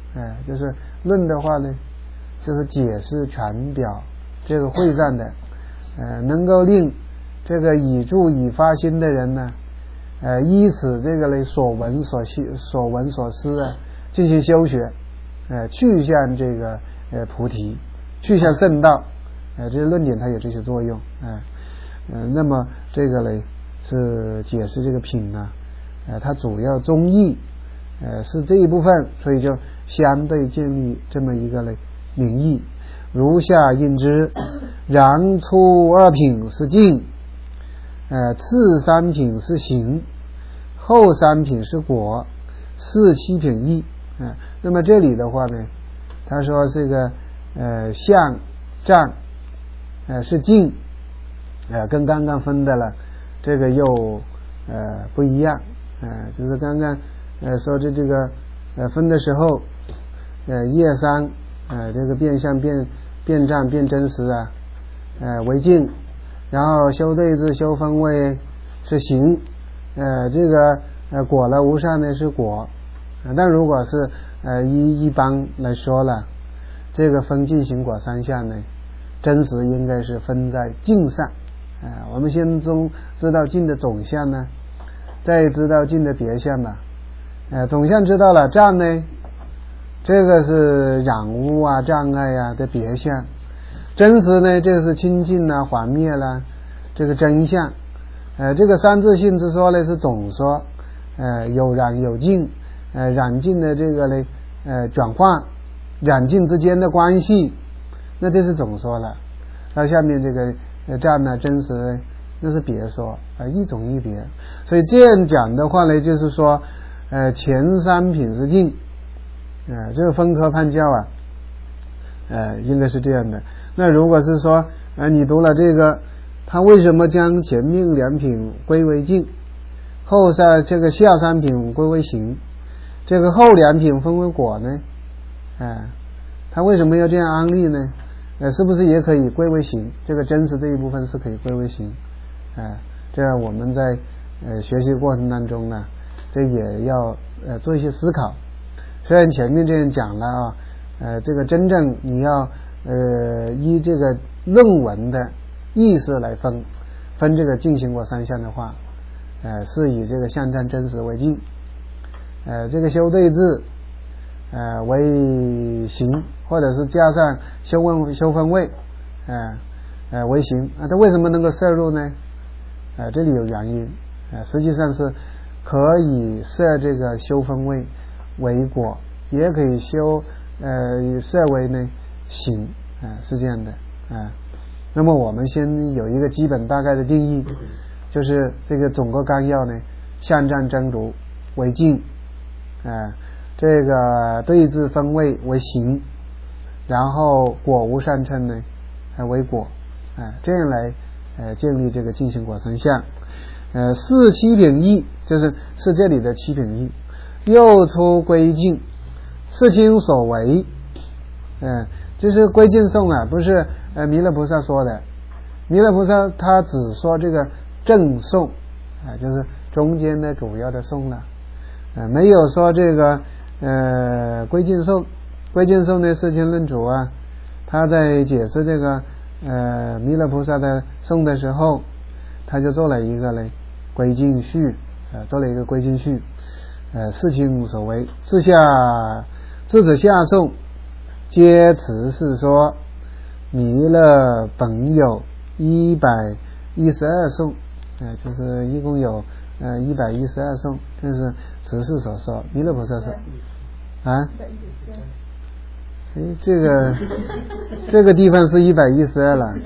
哎，就是论的话呢，就是解释全表这个会上的，呃，能够令这个已著已发心的人呢，呃，依此这个呢所闻所修所闻所思啊，进行修学，呃，去向这个呃菩提，去向圣道，呃，这些论点它有这些作用，哎、呃，呃，那么这个呢是解释这个品呢，呃，它主要中义，呃，是这一部分，所以就相对建立这么一个呢名义。如下应知，然初二品是境，呃，次三品是行，后三品是果，四七品义。啊、呃，那么这里的话呢，他说这个呃相障呃是境，呃跟刚刚分的了这个又呃不一样，呃就是刚刚呃说的这个呃分的时候，呃业三呃这个变相变变障变真实啊，呃为境，然后修对治修分位是行，呃这个呃果了无上呢是果，呃、但如果是呃一一般来说了，这个分境行果三项呢，真实应该是分在境上，啊、呃、我们先中知道境的总相呢，再知道境的别相吧，呃总相知道了，障呢这个是染污啊障碍啊的别相，真实呢这个是清净啊缓灭啦，这个真相，呃这个三自性之说呢是总说，呃有染有净，呃染净的这个呢呃转换，染净之间的关系，那这是总说了。那下面这个呃障呢真实那是别说，呃一种一别，所以这样讲的话呢，就是说呃前三品是净，呃这个分科判教啊，呃应该是这样的。那如果是说呃你读了这个，他为什么将前面两品归为净，后三这个下三品归为行，这个后两品分为果呢？呃他为什么要这样安立呢？呃是不是也可以归为行？这个真实这一部分是可以归为行，呃这样我们在呃学习过程当中呢，这也要呃做一些思考。虽然前面这样讲了啊，呃这个真正你要呃依这个论文的意思来分分这个净行果三项的话，呃是以这个相占真实为净，呃这个修对治呃为行，或者是加上修分修分位呃呃为行啊，它为什么能够摄入呢？呃这里有原因，呃实际上是可以设这个修分位为果，也可以修呃设为呢行，啊、呃、是这样的啊、呃。那么我们先有一个基本大概的定义，就是这个总个纲要呢，相占真如为净，啊、呃、这个对治分位为行，然后果无上乘呢还为果，啊、呃、这样来呃建立这个净行果三项。呃四七品义就是是这里的七品义，又出归净，是亲所为，嗯、呃，就是归净颂啊，不是呃弥勒菩萨说的，弥勒菩萨他只说这个正颂啊、呃，就是中间的主要的颂了，呃，没有说这个呃归净颂。归净颂呢，释经论主啊，他在解释这个呃弥勒菩萨的颂的时候，他就做了一个呢归净序，呃，做了一个归净序，呃，事情所为，自下自此下颂，皆持是说，弥勒本有一百一十二颂，呃，就是一共有呃一百一十二颂，这是持世所说，弥勒菩萨说，啊，哎，这个这个地方是一百一十二了。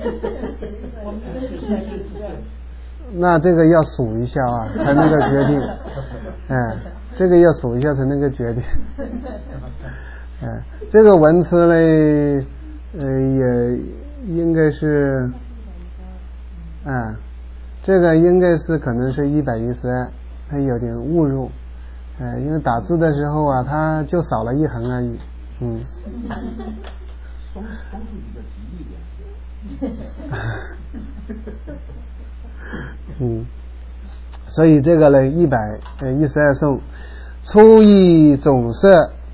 那这个要数一下啊，才能够决定。哎，这个要数一下才能够决定。哎，这个文词呢，呃，也应该是，啊，这个应该是可能是一百一十二，它有点误入。呃，因为打字的时候啊，它就少了一横而已。嗯。嗯，所以这个呢，一百呃一十二颂，初一总摄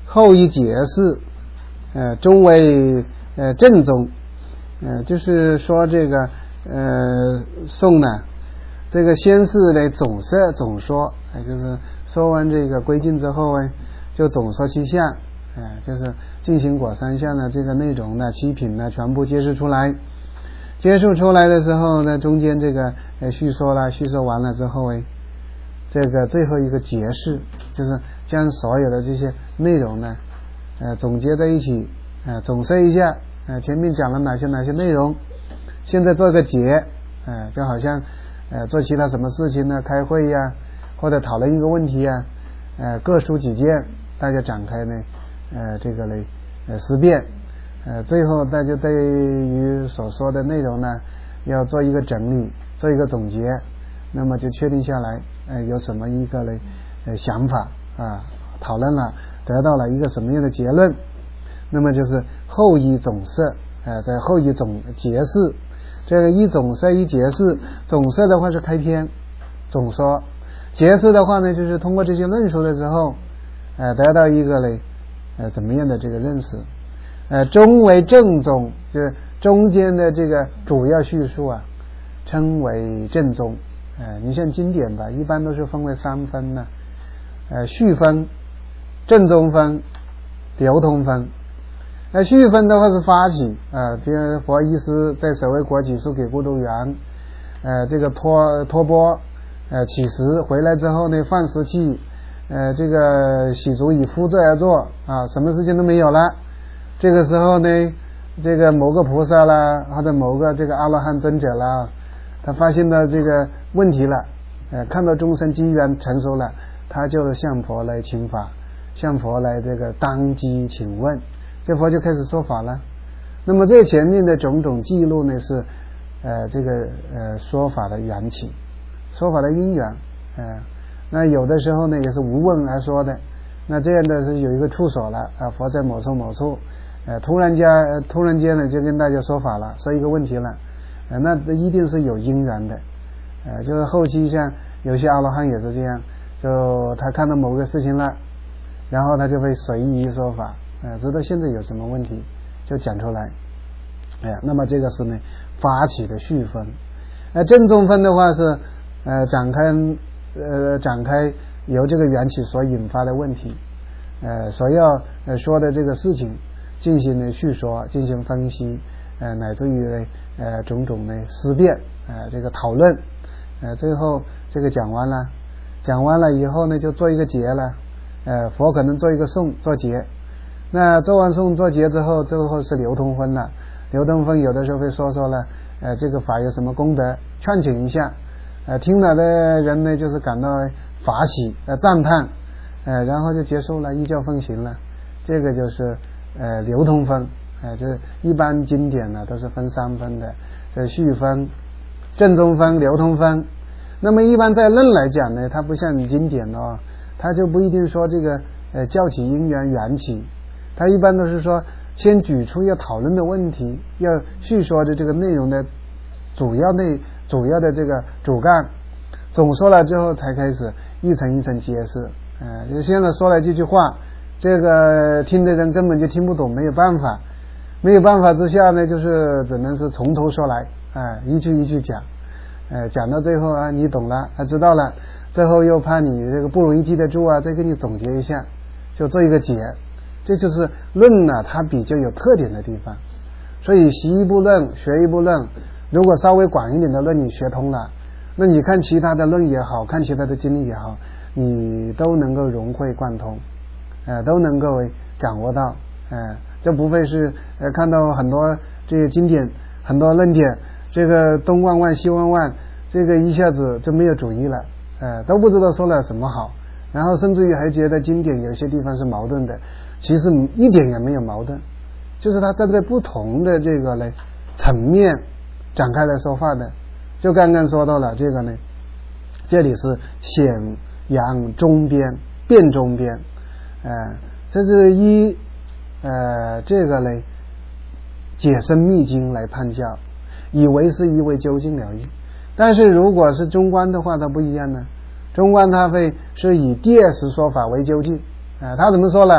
后以解释，呃，中为呃正宗，呃，就是说这个呃宋呢，这个先是呢总摄总说，呃，就是说完这个归尽之后呢，就总说其相，呃，就是进行果三相的这个内容呢，七品呢全部揭示出来。揭示出来的时候呢，中间这个呃叙说了，叙说完了之后呢，这个最后一个结释，就是将所有的这些内容呢，呃总结在一起，呃总摄一下，呃前面讲了哪些哪些内容，现在做个结，呃就好像呃做其他什么事情呢，开会呀，或者讨论一个问题呀，呃各抒己见，大家展开呢，呃这个呢呃思辨。呃，最后大家对于所说的内容呢，要做一个整理，做一个总结，那么就确定下来，呃，有什么一个呢，呃，想法啊，讨论了，得到了一个什么样的结论，那么就是后一总摄，呃，在后一总结释，这个一总摄一结释，总摄的话是开篇总说，结释的话呢，就是通过这些论述的时候，呃，得到一个呢，呃，怎么样的这个认识。呃，中为正宗，就是中间的这个主要叙述啊，称为正宗。呃，你像经典吧，一般都是分为三分呢，呃，序分、正宗分、流通分。那序分的话是发起啊，比如佛医师在舍卫国起诉给孤独园，呃，这个托托钵，呃，乞食回来之后呢，放食器，呃，这个洗足以敷座而坐啊，什么事情都没有了。这个时候呢，这个某个菩萨啦，或者某个这个阿罗汉尊者啦，他发现到这个问题了，呃，看到众生机缘成熟了，他就向佛来请法，向佛来这个当机请问，这佛就开始说法了。那么这前面的种种记录呢，是呃这个呃说法的缘起，说法的因缘，呃，那有的时候呢也是无问而说的，那这样的是有一个处所了啊，佛在某处某处。呃，突然间，呃，突然间呢，就跟大家说法了，说一个问题了，呃，那一定是有因缘的，呃，就是后期像有些阿罗汉也是这样，就他看到某个事情了，然后他就会随意说法，呃，知道现在有什么问题就讲出来，哎、呃，那么这个是呢发起的序分，呃，正宗分的话是呃展开呃展开由这个缘起所引发的问题，呃，所要呃说的这个事情。进行呢叙说，进行分析，呃，乃至于呢呃种种呢思辨，呃这个讨论，呃最后这个讲完了，讲完了以后呢就做一个结了，呃佛可能做一个颂做结，那做完颂做结之后，最后是流通分了，流通分有的时候会说说了，呃这个法有什么功德，劝请一下，呃听了的人呢就是感到法喜，呃赞叹，呃然后就结束了，依教奉行了，这个就是呃，流通分，呃，这一般经典呢都是分三分的，这序分、正宗分、流通分。那么一般在论来讲呢，它不像经典哦，它就不一定说这个呃教起因缘缘起，它一般都是说先举出要讨论的问题，要叙说的这个内容的主要内主要的这个主干，总说了之后才开始一层一层揭示。呃，就现在说了这句话。这个听的人根本就听不懂，没有办法，没有办法之下呢，就是只能是从头说来，啊、呃，一句一句讲，呃，讲到最后啊，你懂了，啊，知道了，最后又怕你这个不容易记得住啊，再给你总结一下，就做一个结，这就是论呢，它比较有特点的地方。所以习一部论，学一部论，如果稍微广一点的论你学通了，那你看其他的论也好，看其他的经历也好，你都能够融会贯通。呃，都能够掌握到，呃，这不会是呃看到很多这个经典，很多论点，这个东望望西望望，这个一下子就没有主意了，呃，都不知道说了什么好，然后甚至于还觉得经典有些地方是矛盾的，其实一点也没有矛盾，就是他站在不同的这个呢层面展开来说话的，就刚刚说到了这个呢，这里是显扬中边，辩中边。呃，这是一呃这个呢解深密经来判教，以为是一为究竟了义。但是如果是中观的话，它不一样呢。中观它会是以第二识说法为究竟，啊、呃，他怎么说了？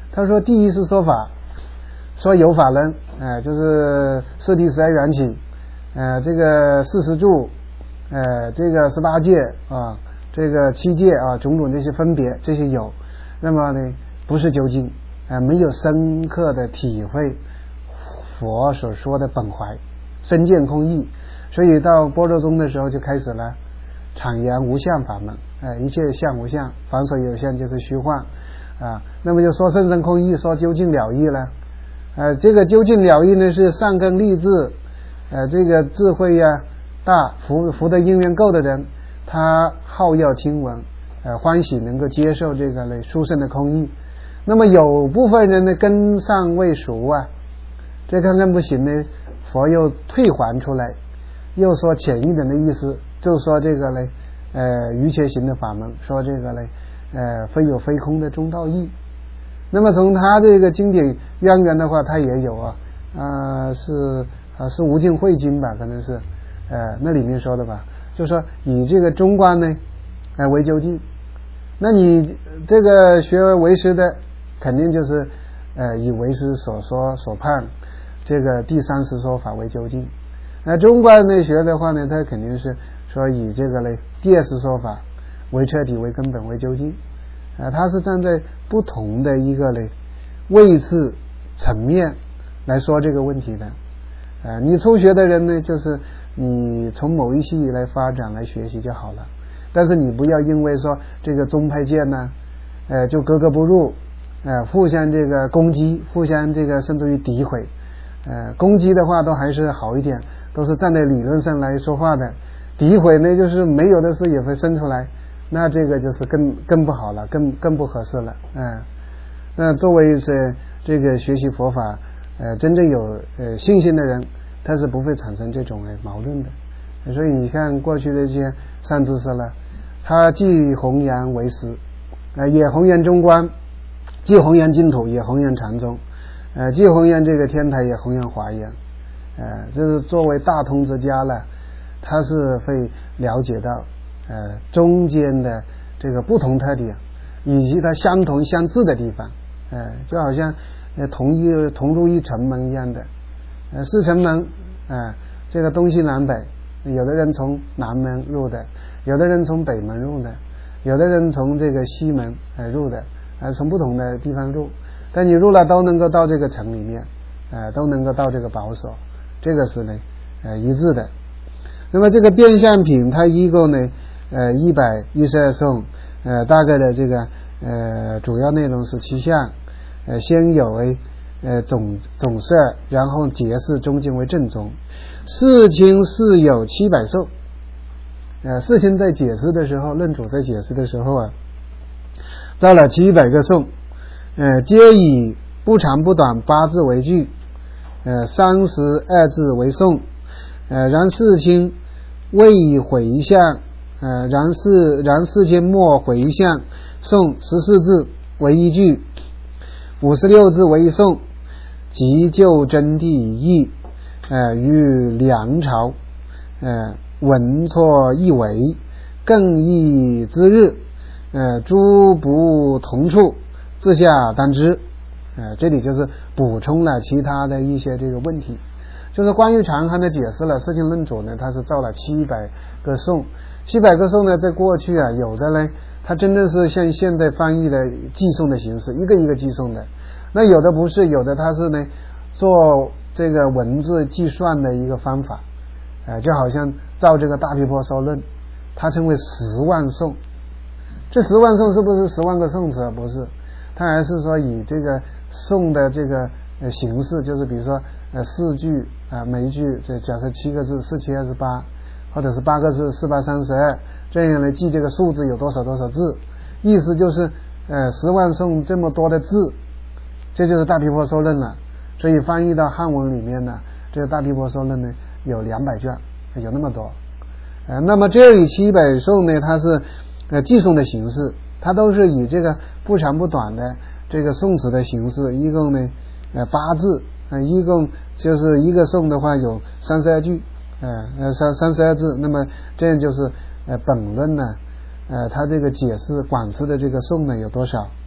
他说第一是说法，说有法论，呃，就是四谛十来缘起，呃，这个四十住，呃，这个十八界啊，这个七界啊，种种这些分别，这些有，那么呢，不是究竟，呃，没有深刻的体会佛所说的本怀，深见空义，所以到般若宗的时候就开始了阐言无相法门，呃，一切相无相，凡所有相就是虚幻啊，那么就说深深空义，说究竟了义了，呃，这个究竟了义呢是善根立志，呃，这个智慧呀、啊、大福福的因缘够的人，他好要听闻，呃，欢喜能够接受这个呢殊胜的空义。那么有部分人呢根尚未熟啊，这看看不行呢，佛又退还出来，又说浅一点的意思，就说这个呢，呃，瑜伽行的法门，说这个呢，呃，非有非空的中道义。那么从他这个经典渊源的话，他也有啊，呃，是啊是无尽慧经吧，可能是，呃，那里面说的吧，就说以这个中观呢，呃为究竟。那你这个学为师的，肯定就是呃以为师所说所判这个第三世说法为究竟。那中观内学的话呢，他肯定是说以这个呢第二世说法为彻底为根本为究竟。啊，他是站在不同的一个呢位次层面来说这个问题的。啊，你初学的人呢，就是你从某一系来发展来学习就好了。但是你不要因为说这个宗派间呢，呃，就格格不入，呃，互相这个攻击，互相这个甚至于诋毁，呃，攻击的话都还是好一点，都是站在理论上来说话的。诋毁呢，就是没有的事也会生出来，那这个就是更更不好了，更更不合适了，嗯、呃。那作为是这个学习佛法，呃，真正有呃信心的人，他是不会产生这种呃矛盾的。所以你看过去的这些善知识了，他既弘扬为师，呃，也弘扬中观，既弘扬净土，也弘扬禅宗，呃，既弘扬这个天台，也弘扬华严，呃，这是作为大通之家了，他是会了解到呃中间的这个不同特点，以及它相同相似的地方，呃，就好像呃同一同入一城门一样的，呃，四城门，呃，这个东西南北。有的人从南门入的，有的人从北门入的，有的人从这个西门呃入的，呃从不同的地方入，但你入了都能够到这个城里面，呃都能够到这个宝所，这个是呢呃一致的。那么这个变相品它一共呢呃一百一十二颂，呃大概的这个呃主要内容是七项，呃先有为呃总总摄，然后解释中间为正宗，四清四有七百颂。呃四清在解释的时候，论主在解释的时候啊，造了七百个颂，呃皆以不长不短八字为句，呃三十二字为颂，呃然四清未以回向，呃然四然四清末回向颂十四字为一句，五十六字为一颂，即就真谛义，呃于梁朝，呃文错一为，更易之日，呃诸不同处，自下当知。呃这里就是补充了其他的一些这个问题，就是关于长行的解释了。释经论主呢，它是造了七百个颂，七百个颂呢，在过去啊，有的呢，它真的是像现在翻译的寄送的形式，一个一个寄送的。那有的不是，有的它是呢做这个文字计算的一个方法，呃，就好像照这个大毗婆娑论，它称为十万颂。这十万颂是不是十万个颂词？不是，它还是说以这个颂的这个呃形式，就是比如说呃四句啊、呃，每一句这假设七个字，四七二十八，或者是八个字，四八三十二，这样来记这个数字有多少多少字，意思就是呃十万颂这么多的字，这就是大毗婆娑论了。所以翻译到汉文里面呢，这个大毗婆娑论呢有两百卷，有那么多。呃，那么这里七百颂呢，它是呃寄颂的形式，它都是以这个不长不短的这个颂词的形式，一共呢呃八字，呃一共就是一个颂的话有三十二句，呃呃三三十二字，那么这样就是呃本论呢，呃它这个解释广释的这个颂呢有多少？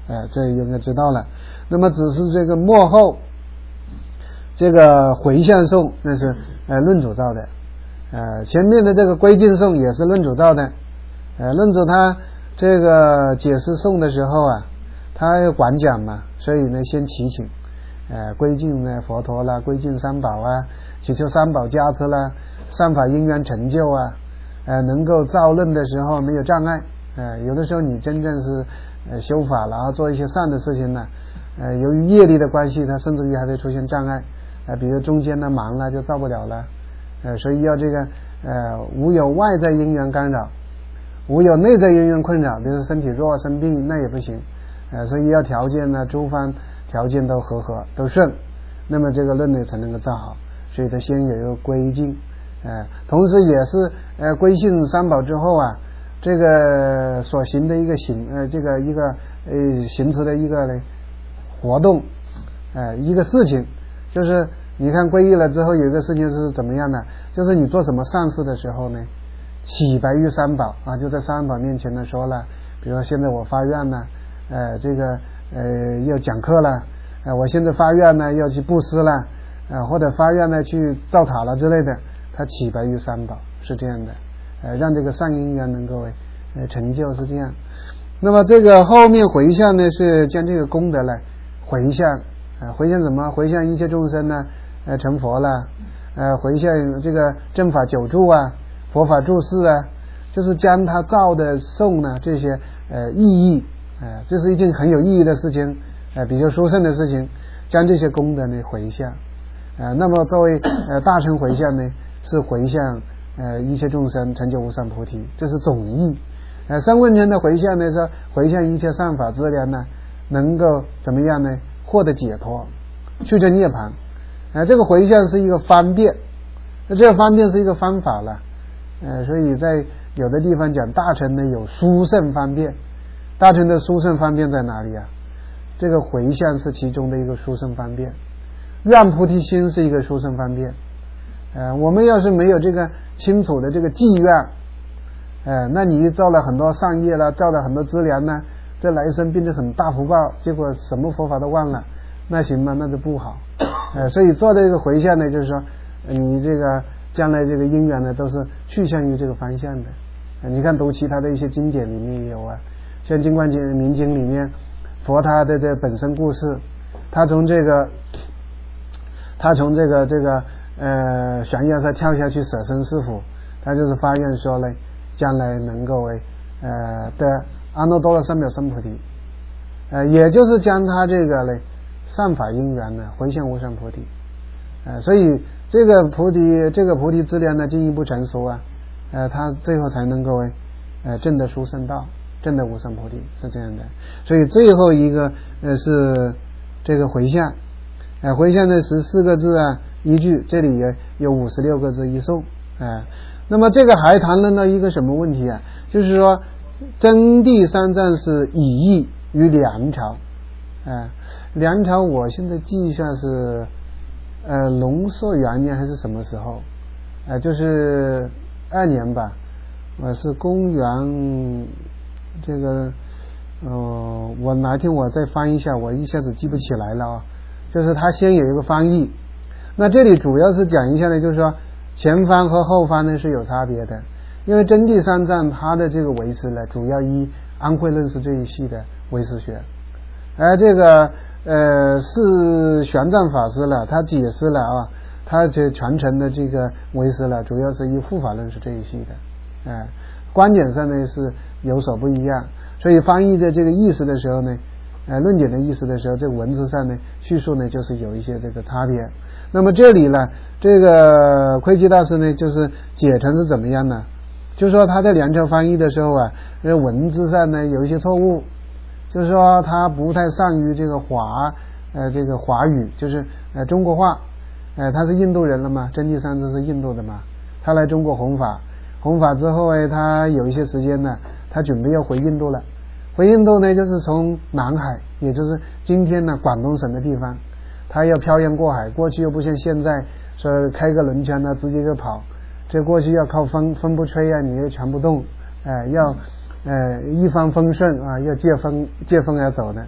呃，这应该知道了。那么只是这个末后这个回向颂那是呃论主造的，呃前面的这个归敬颂也是论主造的。呃论主他这个解释颂的时候啊，他要管讲嘛，所以呢先祈请呃归敬呢佛陀啦，归敬三宝啊，祈求三宝加持啦，善法因缘成就啊，呃能够造论的时候没有障碍。呃有的时候你真正是呃修法然后做一些善的事情呢，呃由于业力的关系，它甚至于还会出现障碍，呃比如中间的忙了就造不了了，呃所以要这个呃无有外在因缘干扰，无有内在因缘困扰，比如身体弱生病那也不行，呃所以要条件呢诸方条件都和合都顺，那么这个论呢才能够造好。所以它先有一个归敬，呃同时也是呃归信三宝之后啊，这个所行的一个行呃这个一个呃行持的一个呢活动，呃一个事情，就是你看皈依了之后有一个事情是怎么样呢？就是你做什么善事的时候呢，祈白于三宝啊，就在三宝面前呢说了，比如说现在我发愿呢，呃这个呃要讲课了，呃我现在发愿呢要去布施了，呃或者发愿呢去造塔了之类的，他祈白于三宝是这样的，呃让这个善因缘能够呃成就是这样。那么这个后面回向呢是将这个功德来回向，呃回向什么？回向一切众生呢呃成佛了，呃回向这个正法久住啊，佛法住世啊，就是将他造的颂呢这些呃意义，呃这是一件很有意义的事情，呃比较殊胜的事情，将这些功德呢回向，呃那么作为呃大乘回向呢是回向呃一切众生成就无上菩提，这是总义。呃三问天的回向呢是回向一切善法资粮呢能够怎么样呢？获得解脱，去证涅槃。呃这个回向是一个方便，那这个方便是一个方法了。呃所以在有的地方讲大乘呢有殊胜方便，大乘的殊胜方便在哪里啊？这个回向是其中的一个殊胜方便，愿菩提心是一个殊胜方便。呃我们要是没有这个清楚的这个计愿，呃那你造了很多善业了，造了很多资粮呢，这来生变成很大福报，结果什么佛法都忘了，那行吗？那就不好。呃所以做这个回向呢，就是说你这个将来这个因缘呢都是去向于这个方向的。呃你看读其他的一些经典里面也有啊，像《金观经》《明经》里面佛他的这本身故事，他从这个他从这个这个呃悬崖上跳下去舍身饲虎，他就是发愿说呢将来能够为呃得阿耨多罗三藐三菩提，呃也就是将他这个呢善法因缘呢回向无上菩提，呃所以这个菩提这个菩提资粮呢进一步成熟啊，呃他最后才能够呃证得殊胜道，证得无上菩提，是这样的。所以最后一个呃是这个回向，呃回向的十四个字啊一句，这里也有五十六个字一颂，呃那么这个还谈论到一个什么问题啊？就是说真谛三藏是以义于梁朝，呃梁朝我现在记一下是呃龙朔元年还是什么时候，呃就是二年吧，我是公元这个呃我哪天我再翻一下，我一下子记不起来了啊。就是他先有一个翻译，那这里主要是讲一下呢，就是说前方和后方呢是有差别的，因为真谛三藏他的这个唯识呢主要依安慧论师这一系的唯识学，而这个呃是玄奘法师了，他解释了啊，他这传承的这个唯识了主要是依护法论师这一系的，呃观点上呢是有所不一样，所以翻译的这个意思的时候呢，呃论点的意思的时候，这个文字上呢叙述呢就是有一些这个差别。那么这里呢这个窥基大师呢就是解成是怎么样呢？就是说他在梁朝翻译的时候啊，这文字上呢有一些错误，就是说他不太善于这个华呃这个华语，就是呃中国话，呃他是印度人了嘛，真谛三藏是印度的嘛，他来中国弘法，弘法之后哎，他有一些时间呢，他准备要回印度了。回印度呢，就是从南海，也就是今天呢广东省的地方，他要漂洋过海。过去又不像现在说开个轮船呢直接就跑，这过去要靠风，风不吹啊，你又全不动，呃要呃一帆风顺啊，要借风借风而走的。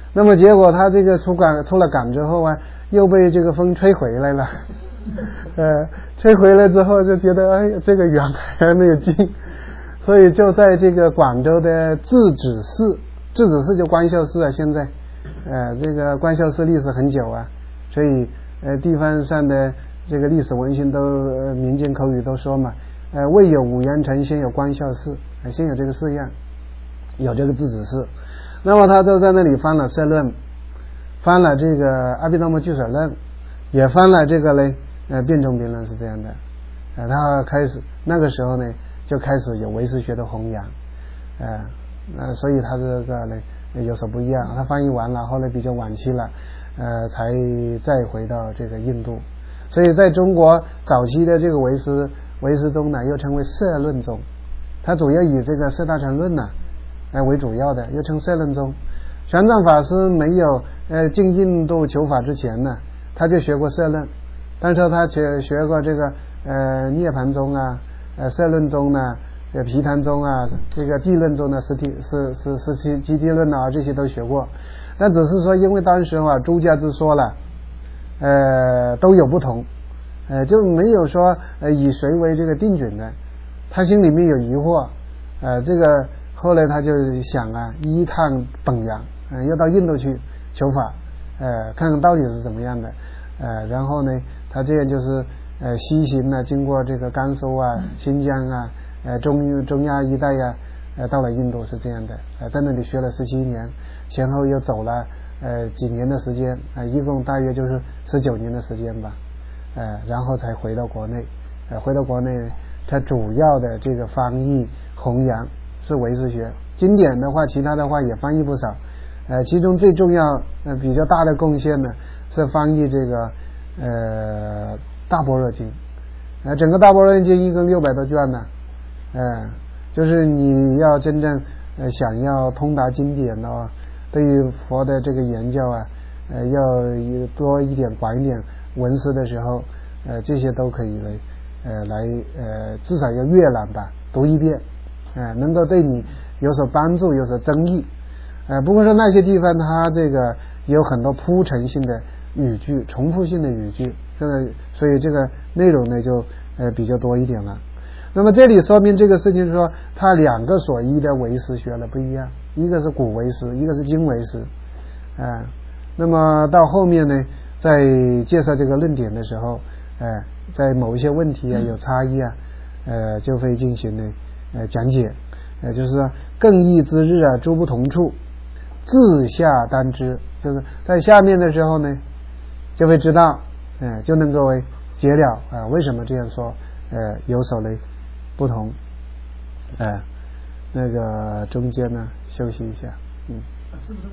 那么结果他这个出港出了港之后啊，又被这个风吹回来了，呃，吹回来之后就觉得哎，这个远还没有近，所以就在这个广州的智子寺，智子寺就官校寺啊，现在，呃，这个官校寺历史很久啊，所以呃地方上的这个历史文献都、呃、民间口语都说嘛，呃，未有五原城，先有官校寺，呃，先有这个寺院，有这个智子寺。那么他就在那里翻了社论，翻了这个阿毗达摩俱舍论，也翻了这个呢呃辩证辩论，是这样的。呃他开始那个时候呢就开始有唯识学的弘扬，呃呃所以他这个呢有所不一样。他翻译完了，后来比较晚期了，呃才再回到这个印度。所以在中国早期的这个唯识唯识宗呢，又称为社论宗，它主要以这个四大乘论呢呃为主要的，又称社论宗。玄奘法师没有呃进印度求法之前呢，他就学过社论，但是他学学过这个呃涅盘宗啊，呃社论宗呢，呃毗昙宗啊，这个地论宗呢，实体是是是是基地论啊，这些都学过。但只是说因为当时啊诸家之说了，呃都有不同，呃就没有说呃以谁为这个定准的，他心里面有疑惑，呃这个。后来他就想啊，一探本源，呃，要到印度去求法，呃，看看到底是怎么样的，呃，然后呢，他这样就是呃西行呢，经过这个甘肃啊、新疆啊、呃中中亚一带呀、啊，呃，到了印度是这样的，呃，在那里学了十七年，前后又走了呃几年的时间，呃，一共大约就是十九年的时间吧，呃，然后才回到国内，呃，回到国内，他主要的这个翻译弘扬是唯识学，经典的话，其他的话也翻译不少，呃，其中最重要、呃比较大的贡献呢，是翻译这个呃大般若经，呃，整个大般若经一共六百多卷呢，呃，就是你要真正呃想要通达经典的话，对于佛的这个研究啊，呃，要多一点广一点文思的时候，呃，这些都可以来呃来呃至少要阅览吧，读一遍。呃，能够对你有所帮助，有所增益。呃，不过说那些地方它这个有很多铺陈性的语句，重复性的语句，这个所以这个内容呢就呃比较多一点了。那么这里说明这个事情说，它两个所依的唯识学了不一样，一个是古唯识，一个是今唯识。啊、呃，那么到后面呢，在介绍这个论点的时候，呃，在某一些问题啊有差异啊，呃，就会进行呢。呃，讲解，呃，就是说更易之日啊，诸不同处，自下当知，就是在下面的时候呢，就会知道，呃，就能够解了啊、呃，为什么这样说，呃，有所呢不同，呃，那个中间呢休息一下，嗯。